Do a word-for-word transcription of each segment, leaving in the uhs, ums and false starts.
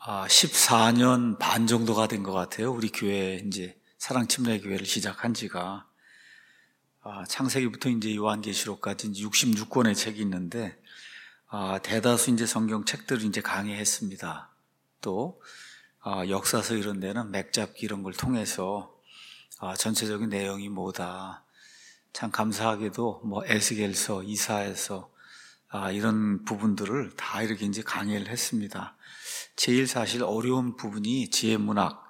아, 십사 년 반 정도가 된 것 같아요. 우리 교회 이제 사랑침례교회를 시작한 지가. 아, 창세기부터 이제 요한계시록까지 이제 육십육 권의 책이 있는데, 아, 대다수 이제 성경 책들을 이제 강의했습니다. 또, 아, 역사서 이런 데는 맥잡기 이런 걸 통해서, 아, 전체적인 내용이 뭐다. 참 감사하게도 뭐 에스겔서, 이사야서, 아, 이런 부분들을 다 이렇게 이제 강의를 했습니다. 제일 사실 어려운 부분이 지혜문학,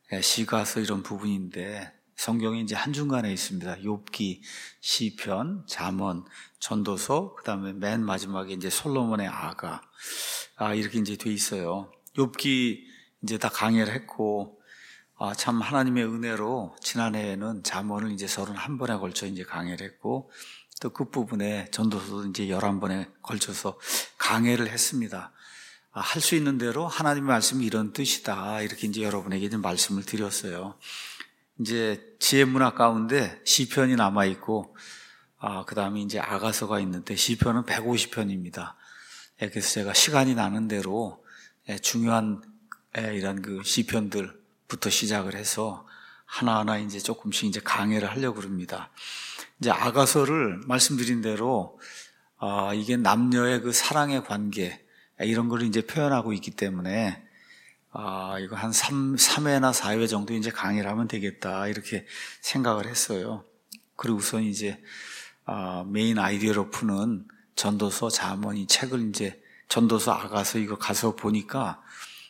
시가서 이런 부분인데 성경이 이제 한중간에 있습니다. 욥기, 시편, 잠언, 전도서, 그다음에 맨 마지막에 이제 솔로몬의 아가, 아, 이렇게 이제 돼 있어요. 욥기 이제 다 강의를 했고, 아, 참 하나님의 은혜로 지난해에는 잠언을 이제 서른한 번에 걸쳐 이제 강의를 했고, 또 끝부분에 전도서도 이제 열한 번에 걸쳐서 강의를 했습니다. 아, 할 수 있는 대로 하나님의 말씀이 이런 뜻이다. 이렇게 이제 여러분에게 이제 말씀을 드렸어요. 이제 지혜문학 가운데 시편이 남아있고, 아, 그 다음에 이제 아가서가 있는데 시편은 백오십 편입니다. 예, 그래서 제가 시간이 나는 대로 예, 중요한 예, 이런 그 시편들부터 시작을 해서 하나하나 이제 조금씩 이제 강의를 하려고 합니다. 이제 아가서를 말씀드린 대로, 아, 이게 남녀의 그 사랑의 관계, 이런 걸 이제 표현하고 있기 때문에, 아, 이거 한 삼, 삼 회나 사 회 정도 이제 강의를 하면 되겠다, 이렇게 생각을 했어요. 그리고선 이제, 아, 메인 아이디어로 푸는 전도서, 잠언 이 책을 이제, 전도서, 아가서 이거 가서 보니까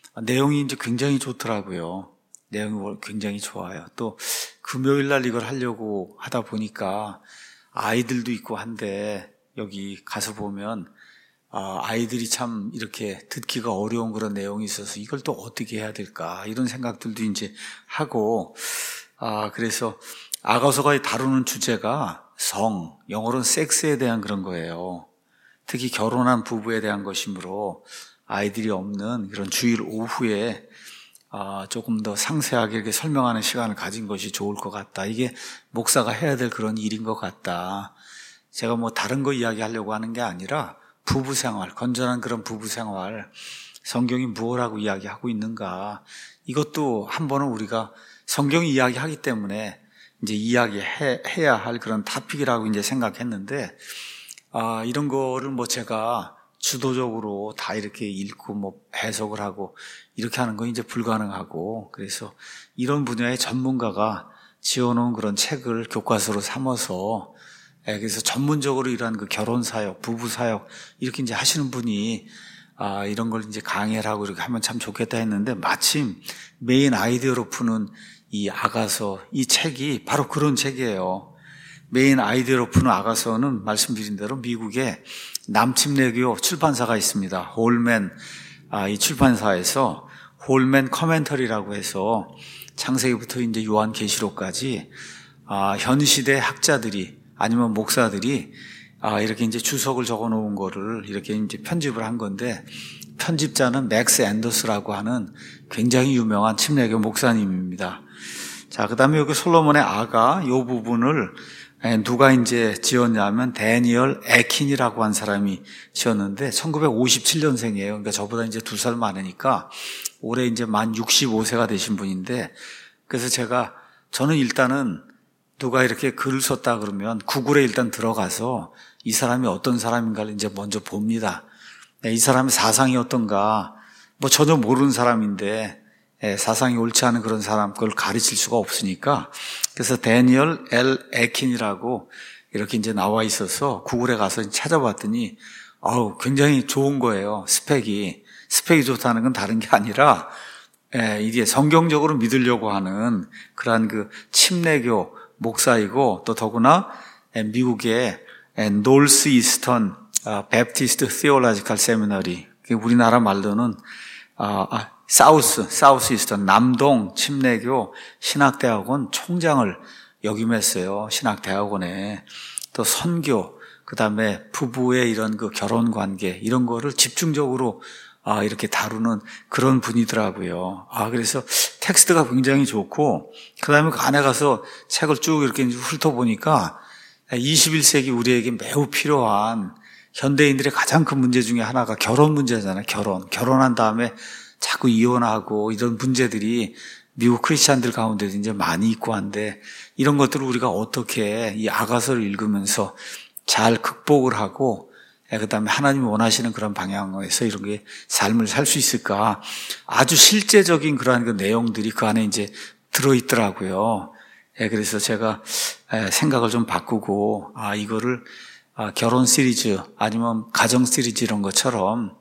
내용이 이제 굉장히 좋더라고요. 내용이 굉장히 좋아요. 또, 금요일 날 이걸 하려고 하다 보니까 아이들도 있고 한데, 여기 가서 보면, 아, 아이들이 참 이렇게 듣기가 어려운 그런 내용이 있어서 이걸 또 어떻게 해야 될까 이런 생각들도 이제 하고, 아, 그래서 아가서가 다루는 주제가 성, 영어로는 섹스에 대한 그런 거예요. 특히 결혼한 부부에 대한 것이므로 아이들이 없는 그런 주일 오후에 아, 조금 더 상세하게 이렇게 설명하는 시간을 가진 것이 좋을 것 같다. 이게 목사가 해야 될 그런 일인 것 같다. 제가 뭐 다른 거 이야기하려고 하는 게 아니라 부부생활, 건전한 그런 부부생활, 성경이 무엇라고 이야기하고 있는가, 이것도 한 번은 우리가 성경이 이야기하기 때문에 이제 이야기해야 할 그런 토픽이라고 이제 생각했는데, 아, 이런 거를 뭐 제가 주도적으로 다 이렇게 읽고 뭐 해석을 하고 이렇게 하는 건 이제 불가능하고, 그래서 이런 분야의 전문가가 지어놓은 그런 책을 교과서로 삼아서, 그래서 전문적으로 이러한 그 결혼 사역, 부부 사역 이렇게 이제 하시는 분이 아, 이런 걸 이제 강의를 하고 이렇게 하면 참 좋겠다 했는데, 마침 메인 아이디어로 푸는 이 아가서, 이 책이 바로 그런 책이에요. 메인 아이디어로 푸는 아가서는 말씀드린 대로 미국에 남침례교 출판사가 있습니다. 홀맨, 아, 이 출판사에서 홀맨 커멘터리라고 해서 창세기부터 이제 요한계시록까지 아, 현 시대 학자들이 아니면 목사들이 아, 이렇게 이제 주석을 적어 놓은 거를 이렇게 이제 편집을 한 건데, 편집자는 맥스 앤더스라고 하는 굉장히 유명한 침례교 목사님입니다. 자, 그 다음에 여기 솔로몬의 아가 이 부분을 누가 이제 지었냐면 데니얼 에킨이라고 한 사람이 지었는데 천구백오십칠 년생이에요. 그러니까 저보다 이제 두 살 많으니까 올해 이제 만 육십오 세가 되신 분인데, 그래서 제가 저는 일단은 누가 이렇게 글을 썼다 그러면 구글에 일단 들어가서 이 사람이 어떤 사람인가를 이제 먼저 봅니다. 이 사람의 사상이 어떤가, 뭐 전혀 모르는 사람인데 사상이 옳지 않은 그런 사람 그걸 가르칠 수가 없으니까, 그래서 데니얼 엘 에킨이라고 이렇게 이제 나와 있어서 구글에 가서 찾아봤더니 아우, 굉장히 좋은 거예요. 스펙이 스펙이 좋다는 건 다른 게 아니라 예, 이게 성경적으로 믿으려고 하는 그러한 그 침례교 목사이고, 또 더구나 미국의 노스 이스턴 베프티스트 시올로지컬 세미너리, 우리나라 말로는 아, 사우스 사우스 이스턴 남동 침례교 신학대학원 총장을 역임했어요. 신학대학원에. 또 선교, 그다음에 부부의 이런 그 결혼 관계 이런 거를 집중적으로 아, 이렇게 다루는 그런 분이더라고요. 아, 그래서 텍스트가 굉장히 좋고, 그 다음에 그 안에 가서 책을 쭉 이렇게 훑어보니까 이십일 세기 우리에게 매우 필요한 현대인들의 가장 큰 문제 중에 하나가 결혼 문제잖아요. 결혼. 결혼한 다음에 자꾸 이혼하고 이런 문제들이 미국 크리스찬들 가운데도 이제 많이 있고 한데, 이런 것들을 우리가 어떻게 이 아가서를 읽으면서 잘 극복을 하고, 그 다음에 하나님이 원하시는 그런 방향에서 이런 게 삶을 살 수 있을까? 아주 실제적인 그러한 그 내용들이 그 안에 이제 들어있더라고요. 그래서 제가 생각을 좀 바꾸고, 아, 이거를 결혼 시리즈 아니면 가정 시리즈 이런 것처럼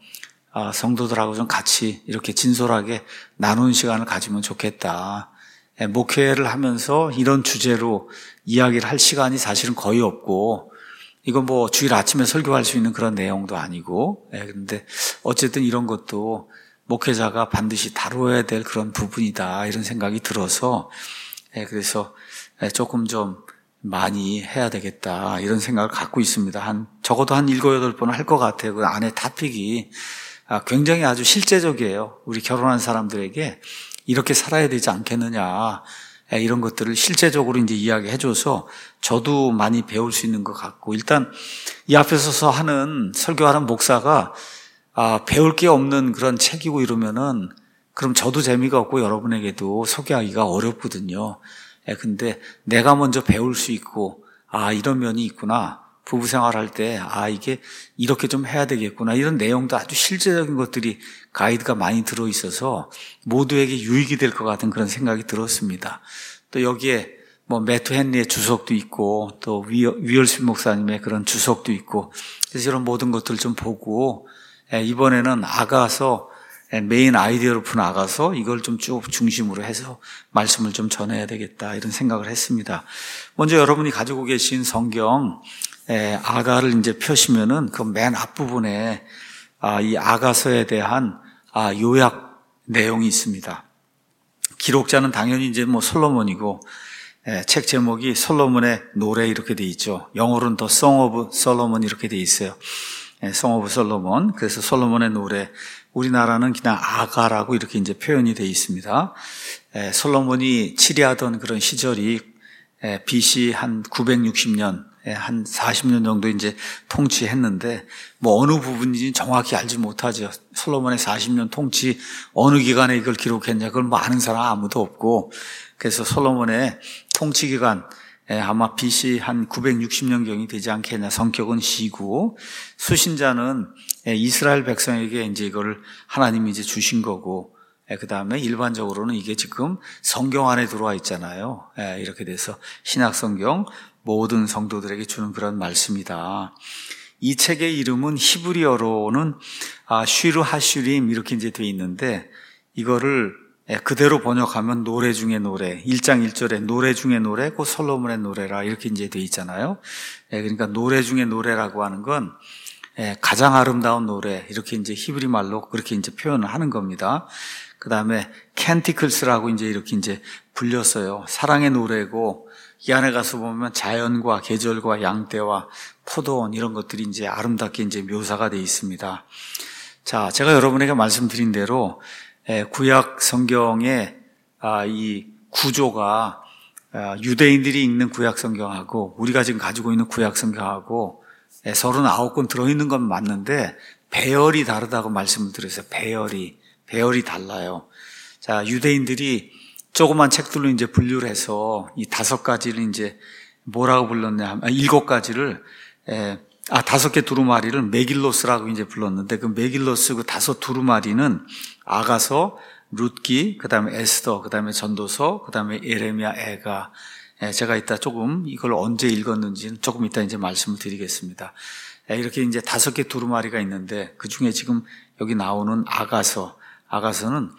성도들하고 좀 같이 이렇게 진솔하게 나누는 시간을 가지면 좋겠다. 목회를 하면서 이런 주제로 이야기를 할 시간이 사실은 거의 없고, 이건 뭐 주일 아침에 설교할 수 있는 그런 내용도 아니고, 그런데 어쨌든 이런 것도 목회자가 반드시 다뤄야 될 그런 부분이다, 이런 생각이 들어서, 그래서 조금 좀 많이 해야 되겠다, 이런 생각을 갖고 있습니다. 한 적어도 한 일곱 여덟 번은 할 것 같아요. 그 안에 토픽이 굉장히 아주 실제적이에요. 우리 결혼한 사람들에게 이렇게 살아야 되지 않겠느냐, 이런 것들을 실제적으로 이제 이야기해줘서 저도 많이 배울 수 있는 것 같고, 일단 이 앞에 서서 하는 설교하는 목사가 아, 배울 게 없는 그런 책이고 이러면은 그럼 저도 재미가 없고 여러분에게도 소개하기가 어렵거든요. 근데 내가 먼저 배울 수 있고, 아, 이런 면이 있구나. 부부 생활할 때, 아, 이게 이렇게 좀 해야 되겠구나. 이런 내용도 아주 실제적인 것들이 가이드가 많이 들어있어서 모두에게 유익이 될 것 같은 그런 생각이 들었습니다. 또 여기에 뭐 매튜 헨리의 주석도 있고, 또 위얼스 목사님의 그런 주석도 있고, 그래서 이런 모든 것들을 좀 보고, 이번에는 아가서, 메인 아이디어로 푼 아가서, 이걸 좀 쭉 중심으로 해서 말씀을 좀 전해야 되겠다, 이런 생각을 했습니다. 먼저 여러분이 가지고 계신 성경, 아가를 이제 펴시면은 그 맨 앞부분에 이 아가서에 대한 요약 내용이 있습니다. 기록자는 당연히 이제 뭐 솔로몬이고, 책 제목이 솔로몬의 노래 이렇게 돼 있죠. 영어로는 더 Song of Solomon 이렇게 돼 있어요. Song of Solomon. 그래서 솔로몬의 노래. 우리나라는 그냥 아가라고 이렇게 이제 표현이 돼 있습니다. 솔로몬이 치리하던 그런 시절이 비씨 한 구백육십 년, 한 사십 년 정도 이제 통치했는데, 뭐 어느 부분인지 정확히 알지 못하죠. 솔로몬의 사십 년 통치 어느 기간에 이걸 기록했냐, 그걸 뭐 아는 사람 아무도 없고, 그래서 솔로몬의 통치 기간 아마 비씨 한 구백육십 년경이 되지 않겠냐. 성격은 시고, 수신자는 이스라엘 백성에게 이제 이걸 하나님이 이제 주신 거고, 그 다음에 일반적으로는 이게 지금 성경 안에 들어와 있잖아요. 이렇게 돼서 신약 성경 모든 성도들에게 주는 그런 말씀이다. 이 책의 이름은 히브리어로는 쉬르 하슈림 이렇게 이제 돼 있는데, 이거를 그대로 번역하면 노래 중에 노래, 일 장 일 절에 노래 중에 노래, 그 솔로몬의 노래라 이렇게 이제 돼 있잖아요. 그러니까 노래 중에 노래라고 하는 건 가장 아름다운 노래, 이렇게 이제 히브리 말로 그렇게 이제 표현을 하는 겁니다. 그 다음에 캔티클스라고 이제 이렇게 이제 불렸어요. 사랑의 노래고, 이 안에 가서 보면 자연과 계절과 양떼와 포도원 이런 것들이 이제 아름답게 이제 묘사가 되어 있습니다. 자, 제가 여러분에게 말씀드린 대로 구약 성경의 이 구조가 유대인들이 읽는 구약 성경하고 우리가 지금 가지고 있는 구약 성경하고 서른아홉 권 들어있는 건 맞는데 배열이 다르다고 말씀을 드렸어요. 배열이 배열이 달라요. 자, 유대인들이 조그만 책들로 이제 분류를 해서 이 다섯 가지를 이제 뭐라고 불렀냐, 아, 일곱 가지를 에, 아 다섯 개 두루마리를 메길로스라고 이제 불렀는데, 그 메길로스 그 다섯 두루마리는 아가서, 룻기, 그다음에 에스더, 그다음에 전도서, 그다음에 예레미야, 에가. 에, 제가 이따 조금 이걸 언제 읽었는지는 조금 이따 이제 말씀을 드리겠습니다. 에, 이렇게 이제 다섯 개 두루마리가 있는데, 그 중에 지금 여기 나오는 아가서, 아가서는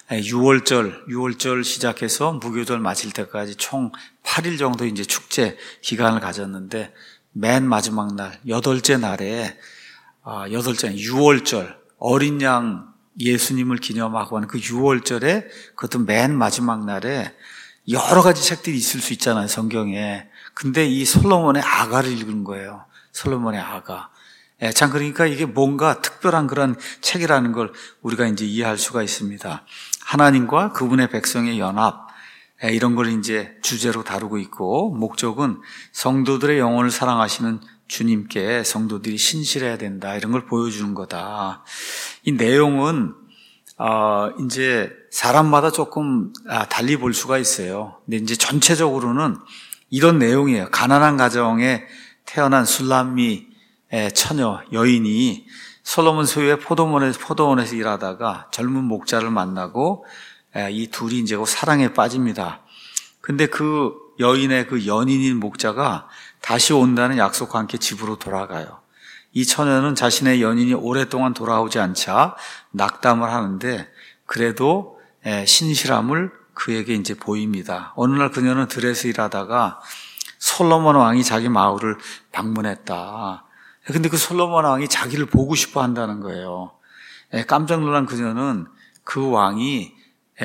유월절, 유월절 시작해서 무교절 마칠 때까지 총 팔 일 정도 이제 축제 기간을 가졌는데, 맨 마지막 날, 여덟째 날에, 아, 여덟째, 유월절, 어린 양 예수님을 기념하고 하는 그 유월절에, 그것도 맨 마지막 날에 여러 가지 책들이 있을 수 있잖아요, 성경에. 근데 이 솔로몬의 아가를 읽은 거예요. 솔로몬의 아가. 예, 참, 그러니까 이게 뭔가 특별한 그런 책이라는 걸 우리가 이제 이해할 수가 있습니다. 하나님과 그분의 백성의 연합, 예, 이런 걸 이제 주제로 다루고 있고, 목적은 성도들의 영혼을 사랑하시는 주님께 성도들이 신실해야 된다, 이런 걸 보여주는 거다. 이 내용은 어, 이제 사람마다 조금 아, 달리 볼 수가 있어요. 근데 이제 전체적으로는 이런 내용이에요. 가난한 가정에 태어난 술람미 처녀 여인이 솔로몬 소유의 포도원에서, 포도원에서 일하다가 젊은 목자를 만나고 이 둘이 이제 사랑에 빠집니다. 근데 그 여인의 그 연인인 목자가 다시 온다는 약속과 함께 집으로 돌아가요. 이 처녀는 자신의 연인이 오랫동안 돌아오지 않자 낙담을 하는데 그래도 신실함을 그에게 이제 보입니다. 어느 날 그녀는 들에서 일하다가 솔로몬 왕이 자기 마을을 방문했다. 근데 그 솔로몬 왕이 자기를 보고 싶어 한다는 거예요. 깜짝 놀란 그녀는 그 왕이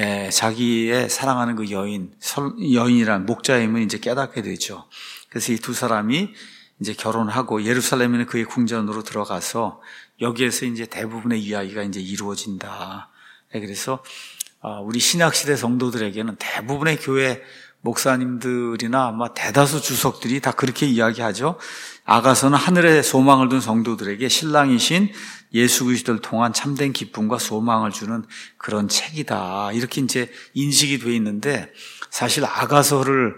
자기의 사랑하는 그 여인, 여인이란 목자임을 이제 깨닫게 되죠. 그래서 이 두 사람이 이제 결혼하고 예루살렘에 있는 그의 궁전으로 들어가서 여기에서 이제 대부분의 이야기가 이제 이루어진다. 그래서 우리 신약시대 성도들에게는 대부분의 교회 목사님들이나 아마 대다수 주석들이 다 그렇게 이야기하죠. 아가서는 하늘에 소망을 둔 성도들에게 신랑이신 예수 그리스도를 통한 참된 기쁨과 소망을 주는 그런 책이다. 이렇게 이제 인식이 돼 있는데 사실 아가서를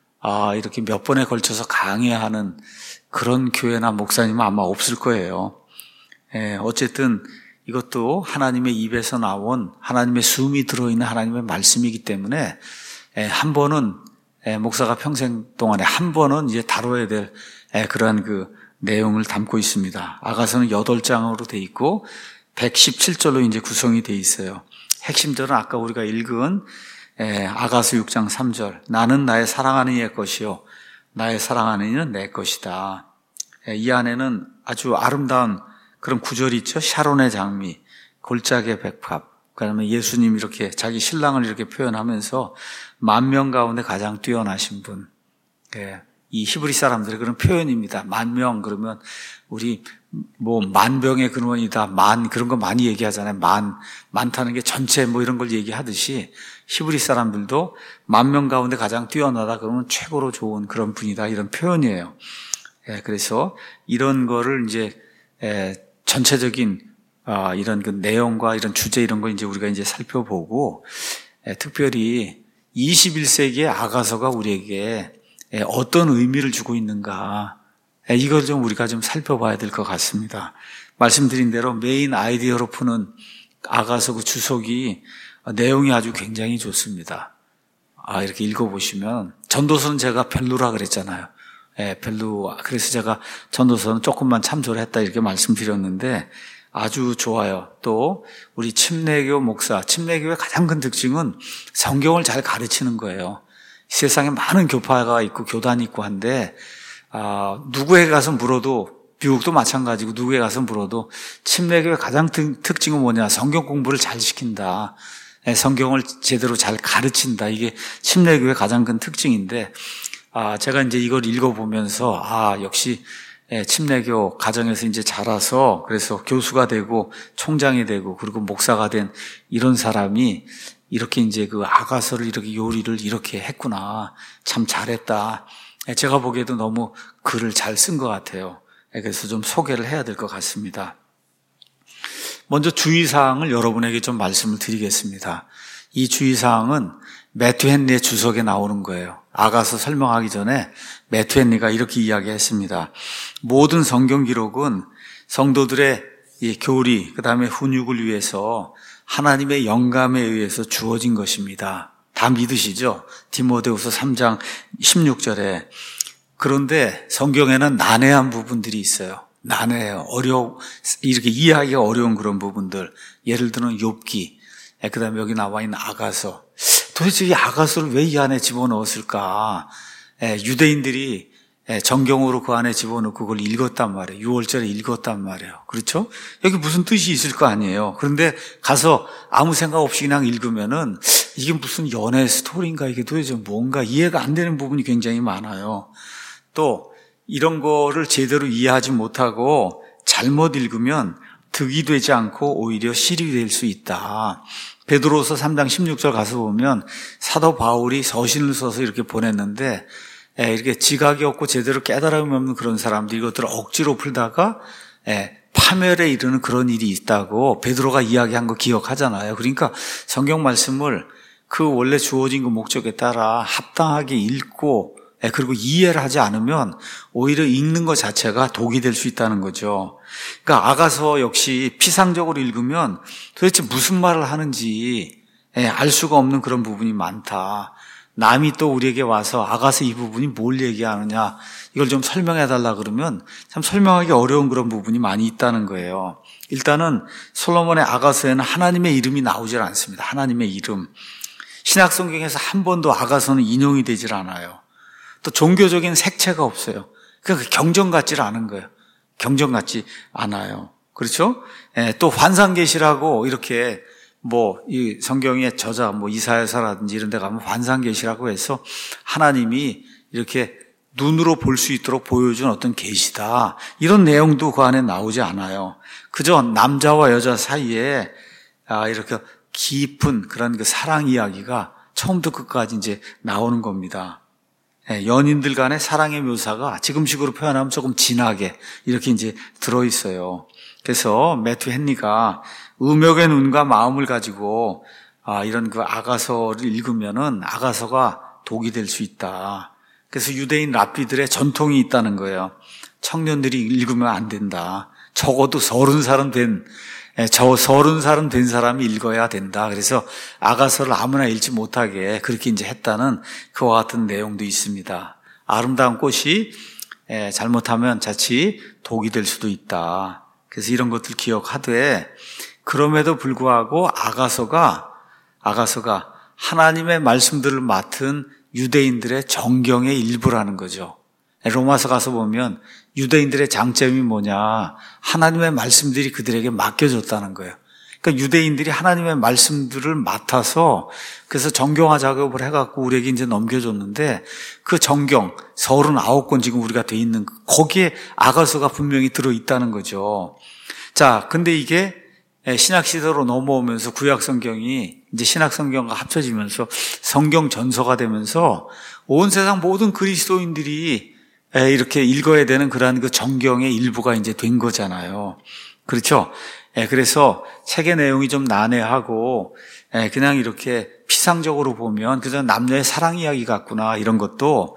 아, 이렇게 몇 번에 걸쳐서 강해하는 그런 교회나 목사님은 아마 없을 거예요. 예, 어쨌든 이것도 하나님의 입에서 나온 하나님의 숨이 들어있는 하나님의 말씀이기 때문에 예, 한 번은 예, 목사가 평생 동안에 한 번은 이제 다뤄야 될 예, 그러한 그 내용을 담고 있습니다. 아가서는 여덟 장으로 돼 있고 백십칠 절로 이제 구성이 돼 있어요. 핵심절은 아까 우리가 읽은 예, 아가서 육 장 삼 절. 나는 나의 사랑하는 이의 것이요 나의 사랑하는 이는 내 것이다. 예, 이 안에는 아주 아름다운 그런 구절이 있죠. 샤론의 장미, 골짜기의 백합. 그다음에 예수님 이렇게 자기 신랑을 이렇게 표현하면서 만 명 가운데 가장 뛰어나신 분. 예, 이 히브리 사람들의 그런 표현입니다. 만 명 그러면 우리 뭐 만병의 근원이다. 만 그런 거 많이 얘기하잖아요. 만 많다는 게 전체 뭐 이런 걸 얘기하듯이 히브리 사람들도 만 명 가운데 가장 뛰어나다 그러면 최고로 좋은 그런 분이다 이런 표현이에요. 예, 그래서 이런 거를 이제 예, 전체적인 아, 이런 그 내용과 이런 주제 이런 거 이제 우리가 이제 살펴보고 예, 특별히 이십일 세기의 아가서가 우리에게 예, 어떤 의미를 주고 있는가 예, 이걸 좀 우리가 좀 살펴봐야 될 것 같습니다. 말씀드린 대로 메인 아이디어로 푸는 아가서 그 주석이 내용이 아주 굉장히 좋습니다. 아, 이렇게 읽어보시면 전도서는 제가 별로라 그랬잖아요. 예, 별로. 그래서 제가 전도서는 조금만 참조를 했다 이렇게 말씀드렸는데 아주 좋아요. 또 우리 침례교 목사, 침례교의 가장 큰 특징은 성경을 잘 가르치는 거예요. 세상에 많은 교파가 있고 교단이 있고 한데 아, 누구에게 가서 물어도 미국도 마찬가지고 누구에게 가서 물어도 침례교의 가장 특징은 뭐냐? 성경 공부를 잘 시킨다. 성경을 제대로 잘 가르친다. 이게 침례교의 가장 큰 특징인데 아, 제가 이제 이걸 읽어보면서 아, 역시 침례교 가정에서 이제 자라서 그래서 교수가 되고 총장이 되고 그리고 목사가 된 이런 사람이 이렇게 이제 그 아가서를 이렇게 요리를 이렇게 했구나. 참 잘했다. 제가 보기에도 너무 글을 잘 쓴 것 같아요. 그래서 좀 소개를 해야 될 것 같습니다. 먼저 주의사항을 여러분에게 좀 말씀을 드리겠습니다. 이 주의사항은 매튜 헨리의 주석에 나오는 거예요. 아가서 설명하기 전에 매튜 헨리가 이렇게 이야기했습니다. 모든 성경 기록은 성도들의 이 교리, 그 다음에 훈육을 위해서 하나님의 영감에 의해서 주어진 것입니다. 다 믿으시죠? 디모데후서 삼 장 십육 절에. 그런데 성경에는 난해한 부분들이 있어요. 난해해요. 어려워, 이렇게 이해하기가 어려운 그런 부분들. 예를 들면 욥기, 그 다음에 여기 나와 있는 아가서. 도대체 이 아가서를 왜 이 안에 집어넣었을까? 유대인들이 정경으로 그 안에 집어넣고 그걸 읽었단 말이에요. 유월절에 읽었단 말이에요. 그렇죠? 여기 무슨 뜻이 있을 거 아니에요. 그런데 가서 아무 생각 없이 그냥 읽으면은 이게 무슨 연애 스토리인가? 이게 도대체 뭔가 이해가 안 되는 부분이 굉장히 많아요. 또 이런 거를 제대로 이해하지 못하고 잘못 읽으면 득이 되지 않고 오히려 실이 될 수 있다. 베드로서 삼 장 십육 절 가서 보면 사도 바울이 서신을 써서 이렇게 보냈는데 이렇게 지각이 없고 제대로 깨달음이 없는 그런 사람들이 이것들을 억지로 풀다가 파멸에 이르는 그런 일이 있다고 베드로가 이야기한 거 기억하잖아요. 그러니까 성경 말씀을 그 원래 주어진 그 목적에 따라 합당하게 읽고 그리고 이해를 하지 않으면 오히려 읽는 것 자체가 독이 될 수 있다는 거죠. 그러니까 아가서 역시 피상적으로 읽으면 도대체 무슨 말을 하는지 알 수가 없는 그런 부분이 많다. 남이 또 우리에게 와서 아가서 이 부분이 뭘 얘기하느냐 이걸 좀 설명해 달라 그러면 참 설명하기 어려운 그런 부분이 많이 있다는 거예요. 일단은 솔로몬의 아가서에는 하나님의 이름이 나오질 않습니다. 하나님의 이름. 신약 성경에서 한 번도 아가서는 인용이 되질 않아요. 또 종교적인 색채가 없어요. 그러니까 경전 같지를 않은 거예요. 경전 같지 않아요. 그렇죠? 예, 또 환상계시라고 이렇게 뭐 이 성경의 저자 뭐 이사야서라든지 이런 데 가면 환상계시라고 해서 하나님이 이렇게 눈으로 볼 수 있도록 보여준 어떤 계시다. 이런 내용도 그 안에 나오지 않아요. 그저 남자와 여자 사이에 아 이렇게 깊은 그런 그 사랑 이야기가 처음부터 끝까지 이제 나오는 겁니다. 연인들 간의 사랑의 묘사가 지금식으로 표현하면 조금 진하게 이렇게 이제 들어있어요. 그래서 매튜 헨리가 음욕의 눈과 마음을 가지고 아, 이런 그 아가서를 읽으면은 아가서가 독이 될 수 있다. 그래서 유대인 랍비들의 전통이 있다는 거예요. 청년들이 읽으면 안 된다. 적어도 서른 살은 된, 저 서른 살은 된 사람이 읽어야 된다. 그래서 아가서를 아무나 읽지 못하게 그렇게 이제 했다는 그와 같은 내용도 있습니다. 아름다운 꽃이 잘못하면 자칫 독이 될 수도 있다. 그래서 이런 것들 기억하되 그럼에도 불구하고 아가서가 아가서가 하나님의 말씀들을 맡은 유대인들의 정경의 일부라는 거죠. 로마서 가서 보면 유대인들의 장점이 뭐냐? 하나님의 말씀들이 그들에게 맡겨졌다는 거예요. 그러니까 유대인들이 하나님의 말씀들을 맡아서 그래서 정경화 작업을 해갖고 우리에게 이제 넘겨줬는데 그 정경 서른아홉 권 지금 우리가 돼 있는 거기에 아가서가 분명히 들어있다는 거죠. 자, 근데 이게 신약 시대로 넘어오면서 구약 성경이 이제 신약 성경과 합쳐지면서 성경 전서가 되면서 온 세상 모든 그리스도인들이 이렇게 읽어야 되는 그러한 그 정경의 일부가 이제 된 거잖아요. 그렇죠? 그래서 책의 내용이 좀 난해하고 그냥 이렇게 피상적으로 보면 그저 남녀의 사랑 이야기 같구나 이런 것도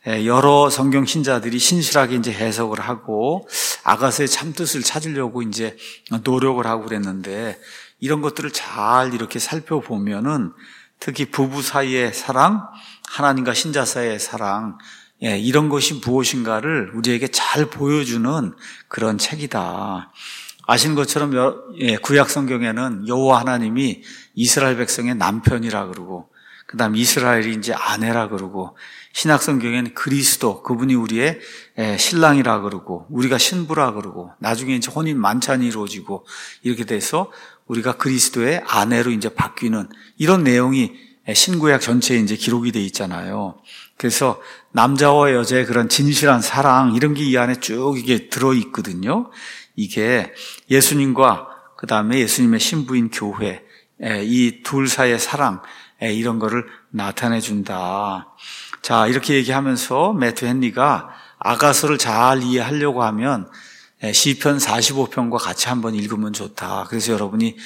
여러 성경 신자들이 신실하게 이제 해석을 하고 아가서의 참뜻을 찾으려고 이제 노력을 하고 그랬는데 이런 것들을 잘 이렇게 살펴보면은 특히 부부 사이의 사랑, 하나님과 신자 사이의 사랑, 예, 이런 것이 무엇인가를 우리에게 잘 보여주는 그런 책이다. 아시는 것처럼 예, 구약 성경에는 여호와 하나님이 이스라엘 백성의 남편이라 그러고 그다음 이스라엘이 이제 아내라 그러고 신약 성경에는 그리스도 그분이 우리의 신랑이라 그러고 우리가 신부라 그러고 나중에 이제 혼인 만찬이 이루어지고 이렇게 돼서 우리가 그리스도의 아내로 이제 바뀌는 이런 내용이 신구약 전체에 이제 기록이 돼 있잖아요. 그래서 남자와 여자의 그런 진실한 사랑 이런 게 이 안에 쭉 이게 들어 있거든요. 이게 예수님과 그다음에 예수님의 신부인 교회 이 둘 사이의 사랑 이런 거를 나타내 준다. 자, 이렇게 얘기하면서 매튜 헨리가 아가서를 잘 이해하려고 하면 시편 사십오 편과 같이 한번 읽으면 좋다. 그래서 여러분이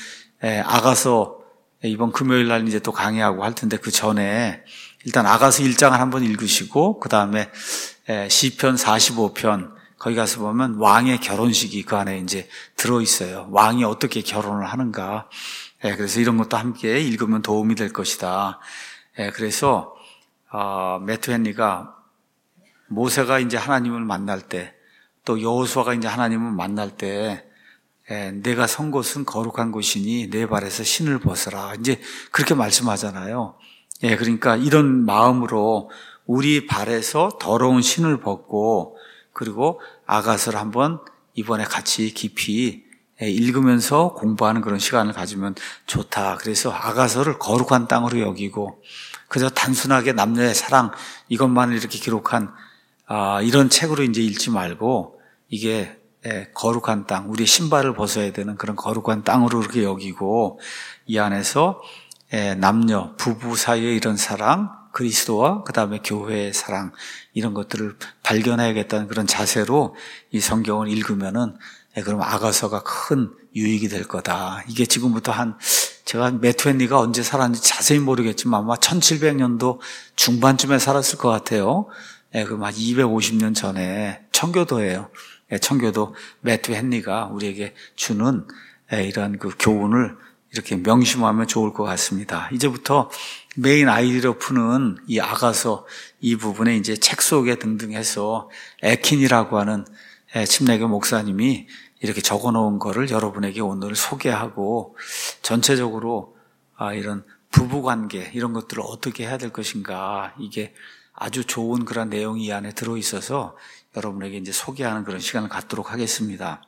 아가서 이번 금요일 날 이제 또 강의하고 할 텐데 그 전에 일단 아가서 일 장을 한번 읽으시고 그 다음에 시편 사십오 편 거기 가서 보면 왕의 결혼식이 그 안에 이제 들어있어요. 왕이 어떻게 결혼을 하는가. 그래서 이런 것도 함께 읽으면 도움이 될 것이다. 그래서 어, 매튜 헨리가 모세가 이제 하나님을 만날 때 또 여호수아가 이제 하나님을 만날 때 에, 내가 선 곳은 거룩한 곳이니 내 발에서 신을 벗어라. 이제 그렇게 말씀하잖아요. 예, 그러니까 이런 마음으로 우리 발에서 더러운 신을 벗고 그리고 아가서를 한번 이번에 같이 깊이 읽으면서 공부하는 그런 시간을 가지면 좋다. 그래서 아가서를 거룩한 땅으로 여기고 그저 단순하게 남녀의 사랑 이것만을 이렇게 기록한 아, 이런 책으로 이제 읽지 말고 이게 거룩한 땅, 우리의 신발을 벗어야 되는 그런 거룩한 땅으로 이렇게 여기고 이 안에서 남녀, 부부 사이의 이런 사랑, 그리스도와 그 다음에 교회의 사랑 이런 것들을 발견해야겠다는 그런 자세로 이 성경을 읽으면은 예, 그럼 아가서가 큰 유익이 될 거다. 이게 지금부터 한 제가 매튜 헨리가 언제 살았는지 자세히 모르겠지만 아마 천칠백 년도 중반쯤에 살았을 것 같아요. 예, 그럼 한 이백오십 년 전에 청교도예요. 예, 청교도 매튜 헨리가 우리에게 주는 예, 이런 그 교훈을 이렇게 명심하면 좋을 것 같습니다. 이제부터 메인 아이디로 푸는 이 아가서 이 부분에 이제 책 속에 등등 해서 에킨이라고 하는 침례교 목사님이 이렇게 적어 놓은 거를 여러분에게 오늘 소개하고 전체적으로 아, 이런 부부관계 이런 것들을 어떻게 해야 될 것인가 이게 아주 좋은 그런 내용이 이 안에 들어 있어서 여러분에게 이제 소개하는 그런 시간을 갖도록 하겠습니다.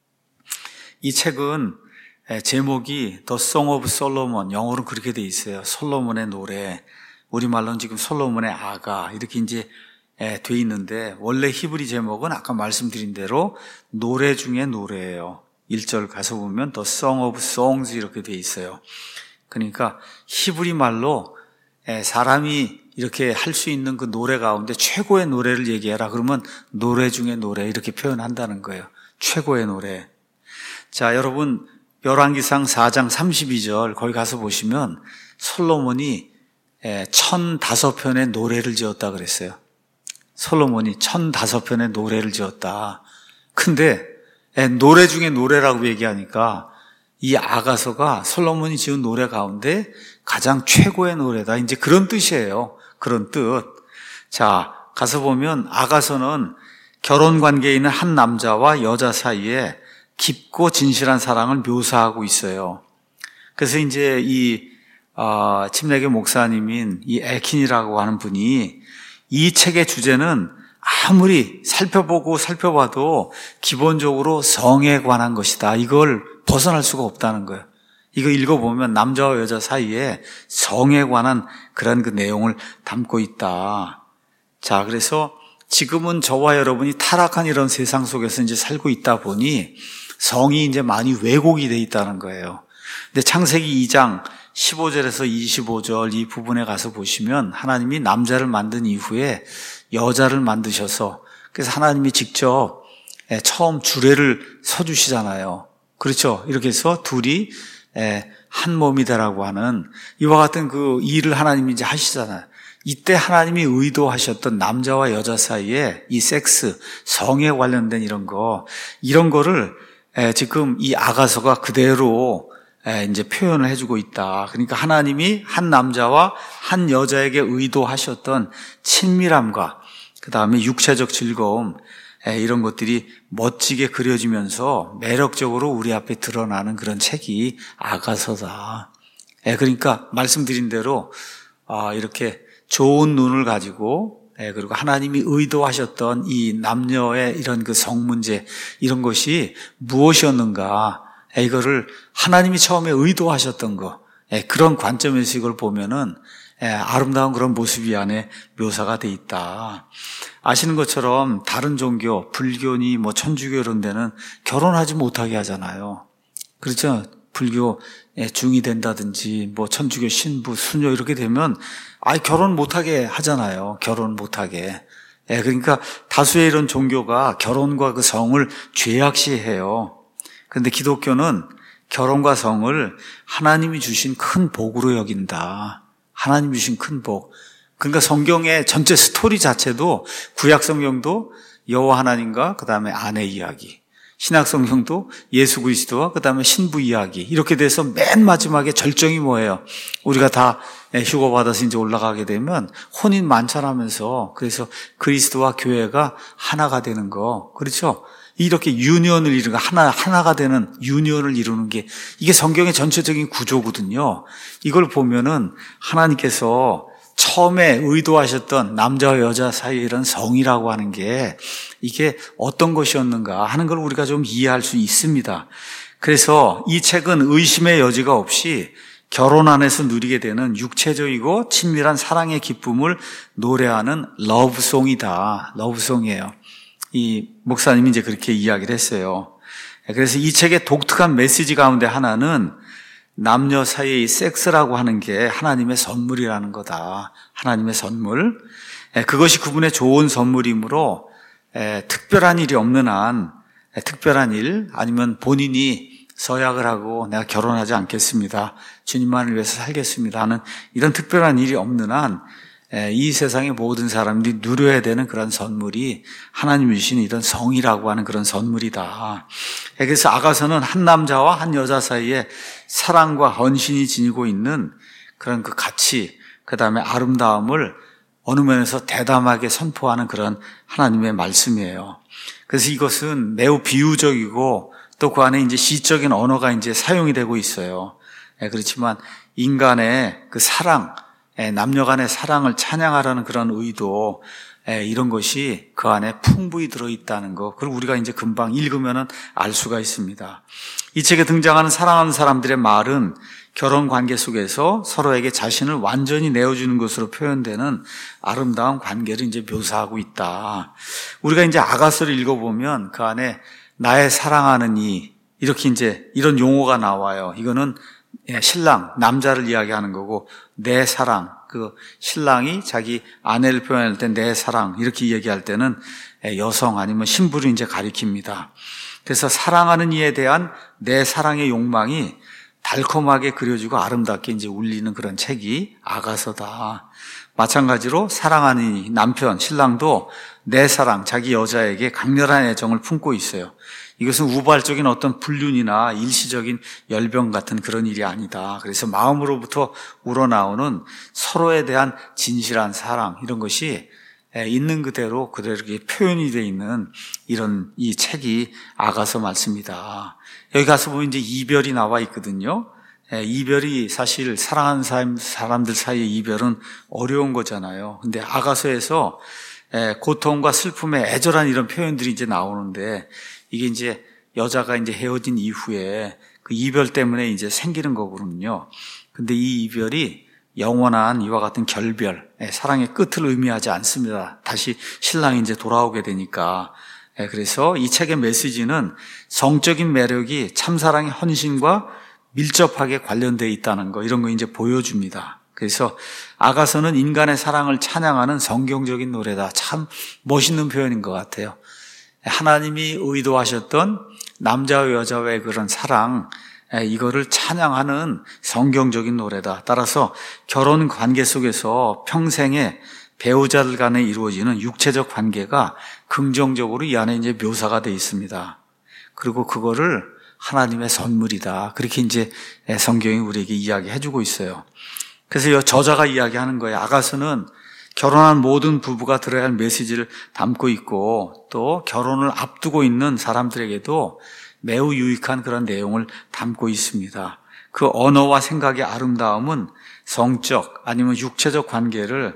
이 책은 제목이 The Song of Solomon, 영어로는 그렇게 돼 있어요. 솔로몬의 노래. 우리말로는 지금 솔로몬의 아가 이렇게 이제 돼 있는데 원래 히브리 제목은 아까 말씀드린 대로 노래 중에 노래예요. 일 절 가서 보면 The Song of Songs 이렇게 돼 있어요. 그러니까 히브리 말로 사람이 이렇게 할 수 있는 그 노래 가운데 최고의 노래를 얘기해라. 그러면 노래 중에 노래 이렇게 표현한다는 거예요. 최고의 노래. 자, 여러분 열왕기상 사 장 삼십이 절 거기 가서 보시면 솔로몬이 천다섯 편의 노래를 지었다 그랬어요. 솔로몬이 천다섯 편의 노래를 지었다. 근데 노래 중에 노래라고 얘기하니까 이 아가서가 솔로몬이 지은 노래 가운데 가장 최고의 노래다. 이제 그런 뜻이에요. 그런 뜻. 자, 가서 보면 아가서는 결혼 관계에 있는 한 남자와 여자 사이에 깊고 진실한 사랑을 묘사하고 있어요. 그래서 이제 이 어, 침례교 목사님인 이 에킨이라고 하는 분이 이 책의 주제는 아무리 살펴보고 살펴봐도 기본적으로 성에 관한 것이다. 이걸 벗어날 수가 없다는 거예요. 이거 읽어보면 남자와 여자 사이에 성에 관한 그런 그 내용을 담고 있다. 자, 그래서 지금은 저와 여러분이 타락한 이런 세상 속에서 이제 살고 있다 보니 성이 이제 많이 왜곡이 돼 있다는 거예요. 근데 창세기 이 장 십오 절에서 이십오 절 이 부분에 가서 보시면 하나님이 남자를 만든 이후에 여자를 만드셔서 그래서 하나님이 직접 처음 주례를 서주시잖아요. 그렇죠? 이렇게 해서 둘이 한 몸이 되라고 하는 이와 같은 그 일을 하나님이 이제 하시잖아요. 이때 하나님이 의도하셨던 남자와 여자 사이에 이 섹스, 성에 관련된 이런 거, 이런 거를 지금 이 아가서가 그대로 이제 표현을 해주고 있다. 그러니까 하나님이 한 남자와 한 여자에게 의도하셨던 친밀함과 그 다음에 육체적 즐거움 이런 것들이 멋지게 그려지면서 매력적으로 우리 앞에 드러나는 그런 책이 아가서다. 그러니까 말씀드린 대로 이렇게 좋은 눈을 가지고 그리고 하나님이 의도하셨던 이 남녀의 이런 그 성 문제 이런 것이 무엇이었는가 이거를 하나님이 처음에 의도하셨던 거 그런 관점에서 이걸 보면은 아름다운 그런 모습이 안에 묘사가 돼 있다. 아시는 것처럼 다른 종교, 불교니 뭐 천주교 이런 데는 결혼하지 못하게 하잖아요. 그렇죠? 불교 중이 된다든지 뭐 천주교 신부, 수녀 이렇게 되면 아예 결혼 못하게 하잖아요. 결혼 못하게. 그러니까 다수의 이런 종교가 결혼과 그 성을 죄악시해요. 그런데 기독교는 결혼과 성을 하나님이 주신 큰 복으로 여긴다. 하나님이 주신 큰 복. 그러니까 성경의 전체 스토리 자체도 구약 성경도 여호와 하나님과 그 다음에 아내 이야기, 신약 성경도 예수 그리스도와 그 다음에 신부 이야기 이렇게 돼서 맨 마지막에 절정이 뭐예요? 우리가 다 휴거 받아서 이제 올라가게 되면 혼인 만찬하면서 그래서 그리스도와 교회가 하나가 되는 거, 그렇죠? 이렇게 유니온을 이루는 하나 하나가 되는 유니온을 이루는 게 이게 성경의 전체적인 구조거든요. 이걸 보면은 하나님께서 처음에 의도하셨던 남자와 여자 사이의 이런 성이라고 하는 게 이게 어떤 것이었는가 하는 걸 우리가 좀 이해할 수 있습니다. 그래서 이 책은 의심의 여지가 없이 결혼 안에서 누리게 되는 육체적이고 친밀한 사랑의 기쁨을 노래하는 러브송이다. 러브송이에요. 이 목사님이 이제 그렇게 이야기를 했어요. 그래서 이 책의 독특한 메시지 가운데 하나는 남녀 사이의 섹스라고 하는 게 하나님의 선물이라는 거다. 하나님의 선물. 그것이 그분의 좋은 선물이므로 특별한 일이 없는 한 특별한 일 아니면 본인이 서약을 하고 내가 결혼하지 않겠습니다, 주님만을 위해서 살겠습니다 하는 이런 특별한 일이 없는 한 이 세상의 모든 사람들이 누려야 되는 그런 선물이 하나님이 주신 이런 성이라고 하는 그런 선물이다. 그래서 아가서는 한 남자와 한 여자 사이에 사랑과 헌신이 지니고 있는 그런 그 가치, 그 다음에 아름다움을 어느 면에서 대담하게 선포하는 그런 하나님의 말씀이에요. 그래서 이것은 매우 비유적이고 또 그 안에 이제 시적인 언어가 이제 사용이 되고 있어요. 그렇지만 인간의 그 사랑, 남녀 간의 사랑을 찬양하라는 그런 의도, 이런 것이 그 안에 풍부히 들어있다는 거, 그걸 우리가 이제 금방 읽으면 알 수가 있습니다. 이 책에 등장하는 사랑하는 사람들의 말은 결혼 관계 속에서 서로에게 자신을 완전히 내어주는 것으로 표현되는 아름다운 관계를 이제 묘사하고 있다. 우리가 이제 아가서를 읽어보면 그 안에 나의 사랑하는 이, 이렇게 이제 이런 용어가 나와요. 이거는 신랑, 남자를 이야기하는 거고, 내 사랑, 그 신랑이 자기 아내를 표현할 때 내 사랑 이렇게 얘기할 때는 여성 아니면 신부를 이제 가리킵니다. 그래서 사랑하는 이에 대한 내 사랑의 욕망이 달콤하게 그려지고 아름답게 이제 울리는 그런 책이 아가서다. 마찬가지로 사랑하는 이 남편, 신랑도 내 사랑, 자기 여자에게 강렬한 애정을 품고 있어요. 이것은 우발적인 어떤 불륜이나 일시적인 열병 같은 그런 일이 아니다. 그래서 마음으로부터 우러나오는 서로에 대한 진실한 사랑, 이런 것이 있는 그대로 그대로 표현이 되어 있는 이런 이 책이 아가서 말씀이다. 여기 가서 보면 이제 이별이 나와 있거든요. 이별이 사실 사랑하는 사람, 사람들 사이의 이별은 어려운 거잖아요. 근데 아가서에서 고통과 슬픔의 애절한 이런 표현들이 이제 나오는데, 이게 이제 여자가 이제 헤어진 이후에 그 이별 때문에 이제 생기는 거거든요. 근데 이 이별이 영원한 이와 같은 결별, 사랑의 끝을 의미하지 않습니다. 다시 신랑이 이제 돌아오게 되니까. 그래서 이 책의 메시지는 성적인 매력이 참사랑의 헌신과 밀접하게 관련되어 있다는 거, 이런 거 이제 보여줍니다. 그래서 아가서는 인간의 사랑을 찬양하는 성경적인 노래다. 참 멋있는 표현인 것 같아요. 하나님이 의도하셨던 남자와 여자와의 그런 사랑, 이거를 찬양하는 성경적인 노래다. 따라서 결혼 관계 속에서 평생의 배우자들 간에 이루어지는 육체적 관계가 긍정적으로 이 안에 이제 묘사가 되어 있습니다. 그리고 그거를 하나님의 선물이다. 그렇게 이제 성경이 우리에게 이야기해주고 있어요. 그래서 이 저자가 이야기하는 거예요. 아가서는 결혼한 모든 부부가 들어야 할 메시지를 담고 있고, 또 결혼을 앞두고 있는 사람들에게도 매우 유익한 그런 내용을 담고 있습니다. 그 언어와 생각의 아름다움은 성적 아니면 육체적 관계를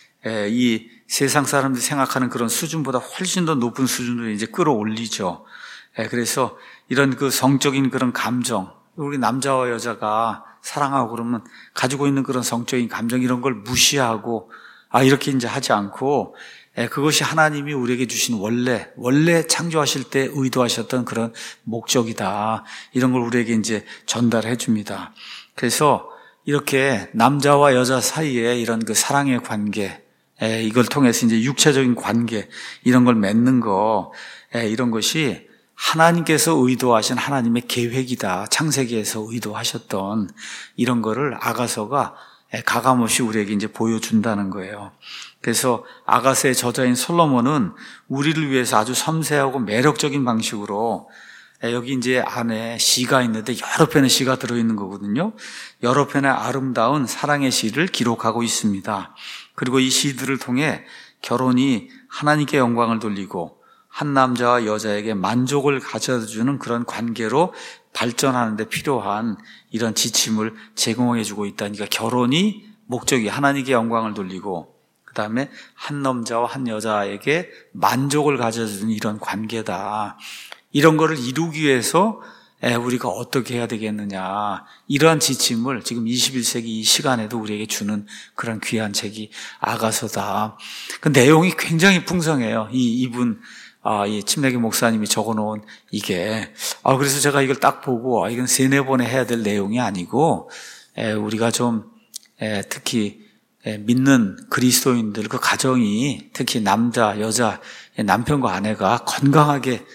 이 세상 사람들이 생각하는 그런 수준보다 훨씬 더 높은 수준으로 이제 끌어올리죠. 그래서 이런 그 성적인 그런 감정, 우리 남자와 여자가 사랑하고 그러면 가지고 있는 그런 성적인 감정, 이런 걸 무시하고 아 이렇게 이제 하지 않고, 그것이 하나님이 우리에게 주신 원래 원래 창조하실 때 의도하셨던 그런 목적이다. 이런 걸 우리에게 이제 전달해 줍니다. 그래서 이렇게 남자와 여자 사이에 이런 그 사랑의 관계, 이걸 통해서 이제 육체적인 관계, 이런 걸 맺는 거, 이런 것이 하나님께서 의도하신 하나님의 계획이다. 창세기에서 의도하셨던 이런 거를 아가서가 가감없이 우리에게 이제 보여준다는 거예요. 그래서 아가서의 저자인 솔로몬은 우리를 위해서 아주 섬세하고 매력적인 방식으로, 여기 이제 안에 시가 있는데 여러 편의 시가 들어있는 거거든요. 여러 편의 아름다운 사랑의 시를 기록하고 있습니다. 그리고 이 시들을 통해 결혼이 하나님께 영광을 돌리고 한 남자와 여자에게 만족을 가져다주는 그런 관계로 발전하는 데 필요한 이런 지침을 제공해 주고 있다니까, 결혼이 목적이 하나님께 영광을 돌리고 그 다음에 한 남자와 한 여자에게 만족을 가져주는 이런 관계다. 이런 거를 이루기 위해서 우리가 어떻게 해야 되겠느냐, 이러한 지침을 지금 이십일 세기 이 시간에도 우리에게 주는 그런 귀한 책이 아가서다. 그 내용이 굉장히 풍성해요. 이 이분 아, 이 침례기 목사님이 적어놓은 이게, 아, 그래서 제가 이걸 딱 보고, 아, 이건 세네 번에 해야 될 내용이 아니고, 에, 우리가 좀, 에, 특히, 에, 믿는 그리스도인들, 그 가정이, 특히 남자, 여자, 남편과 아내가 건강하게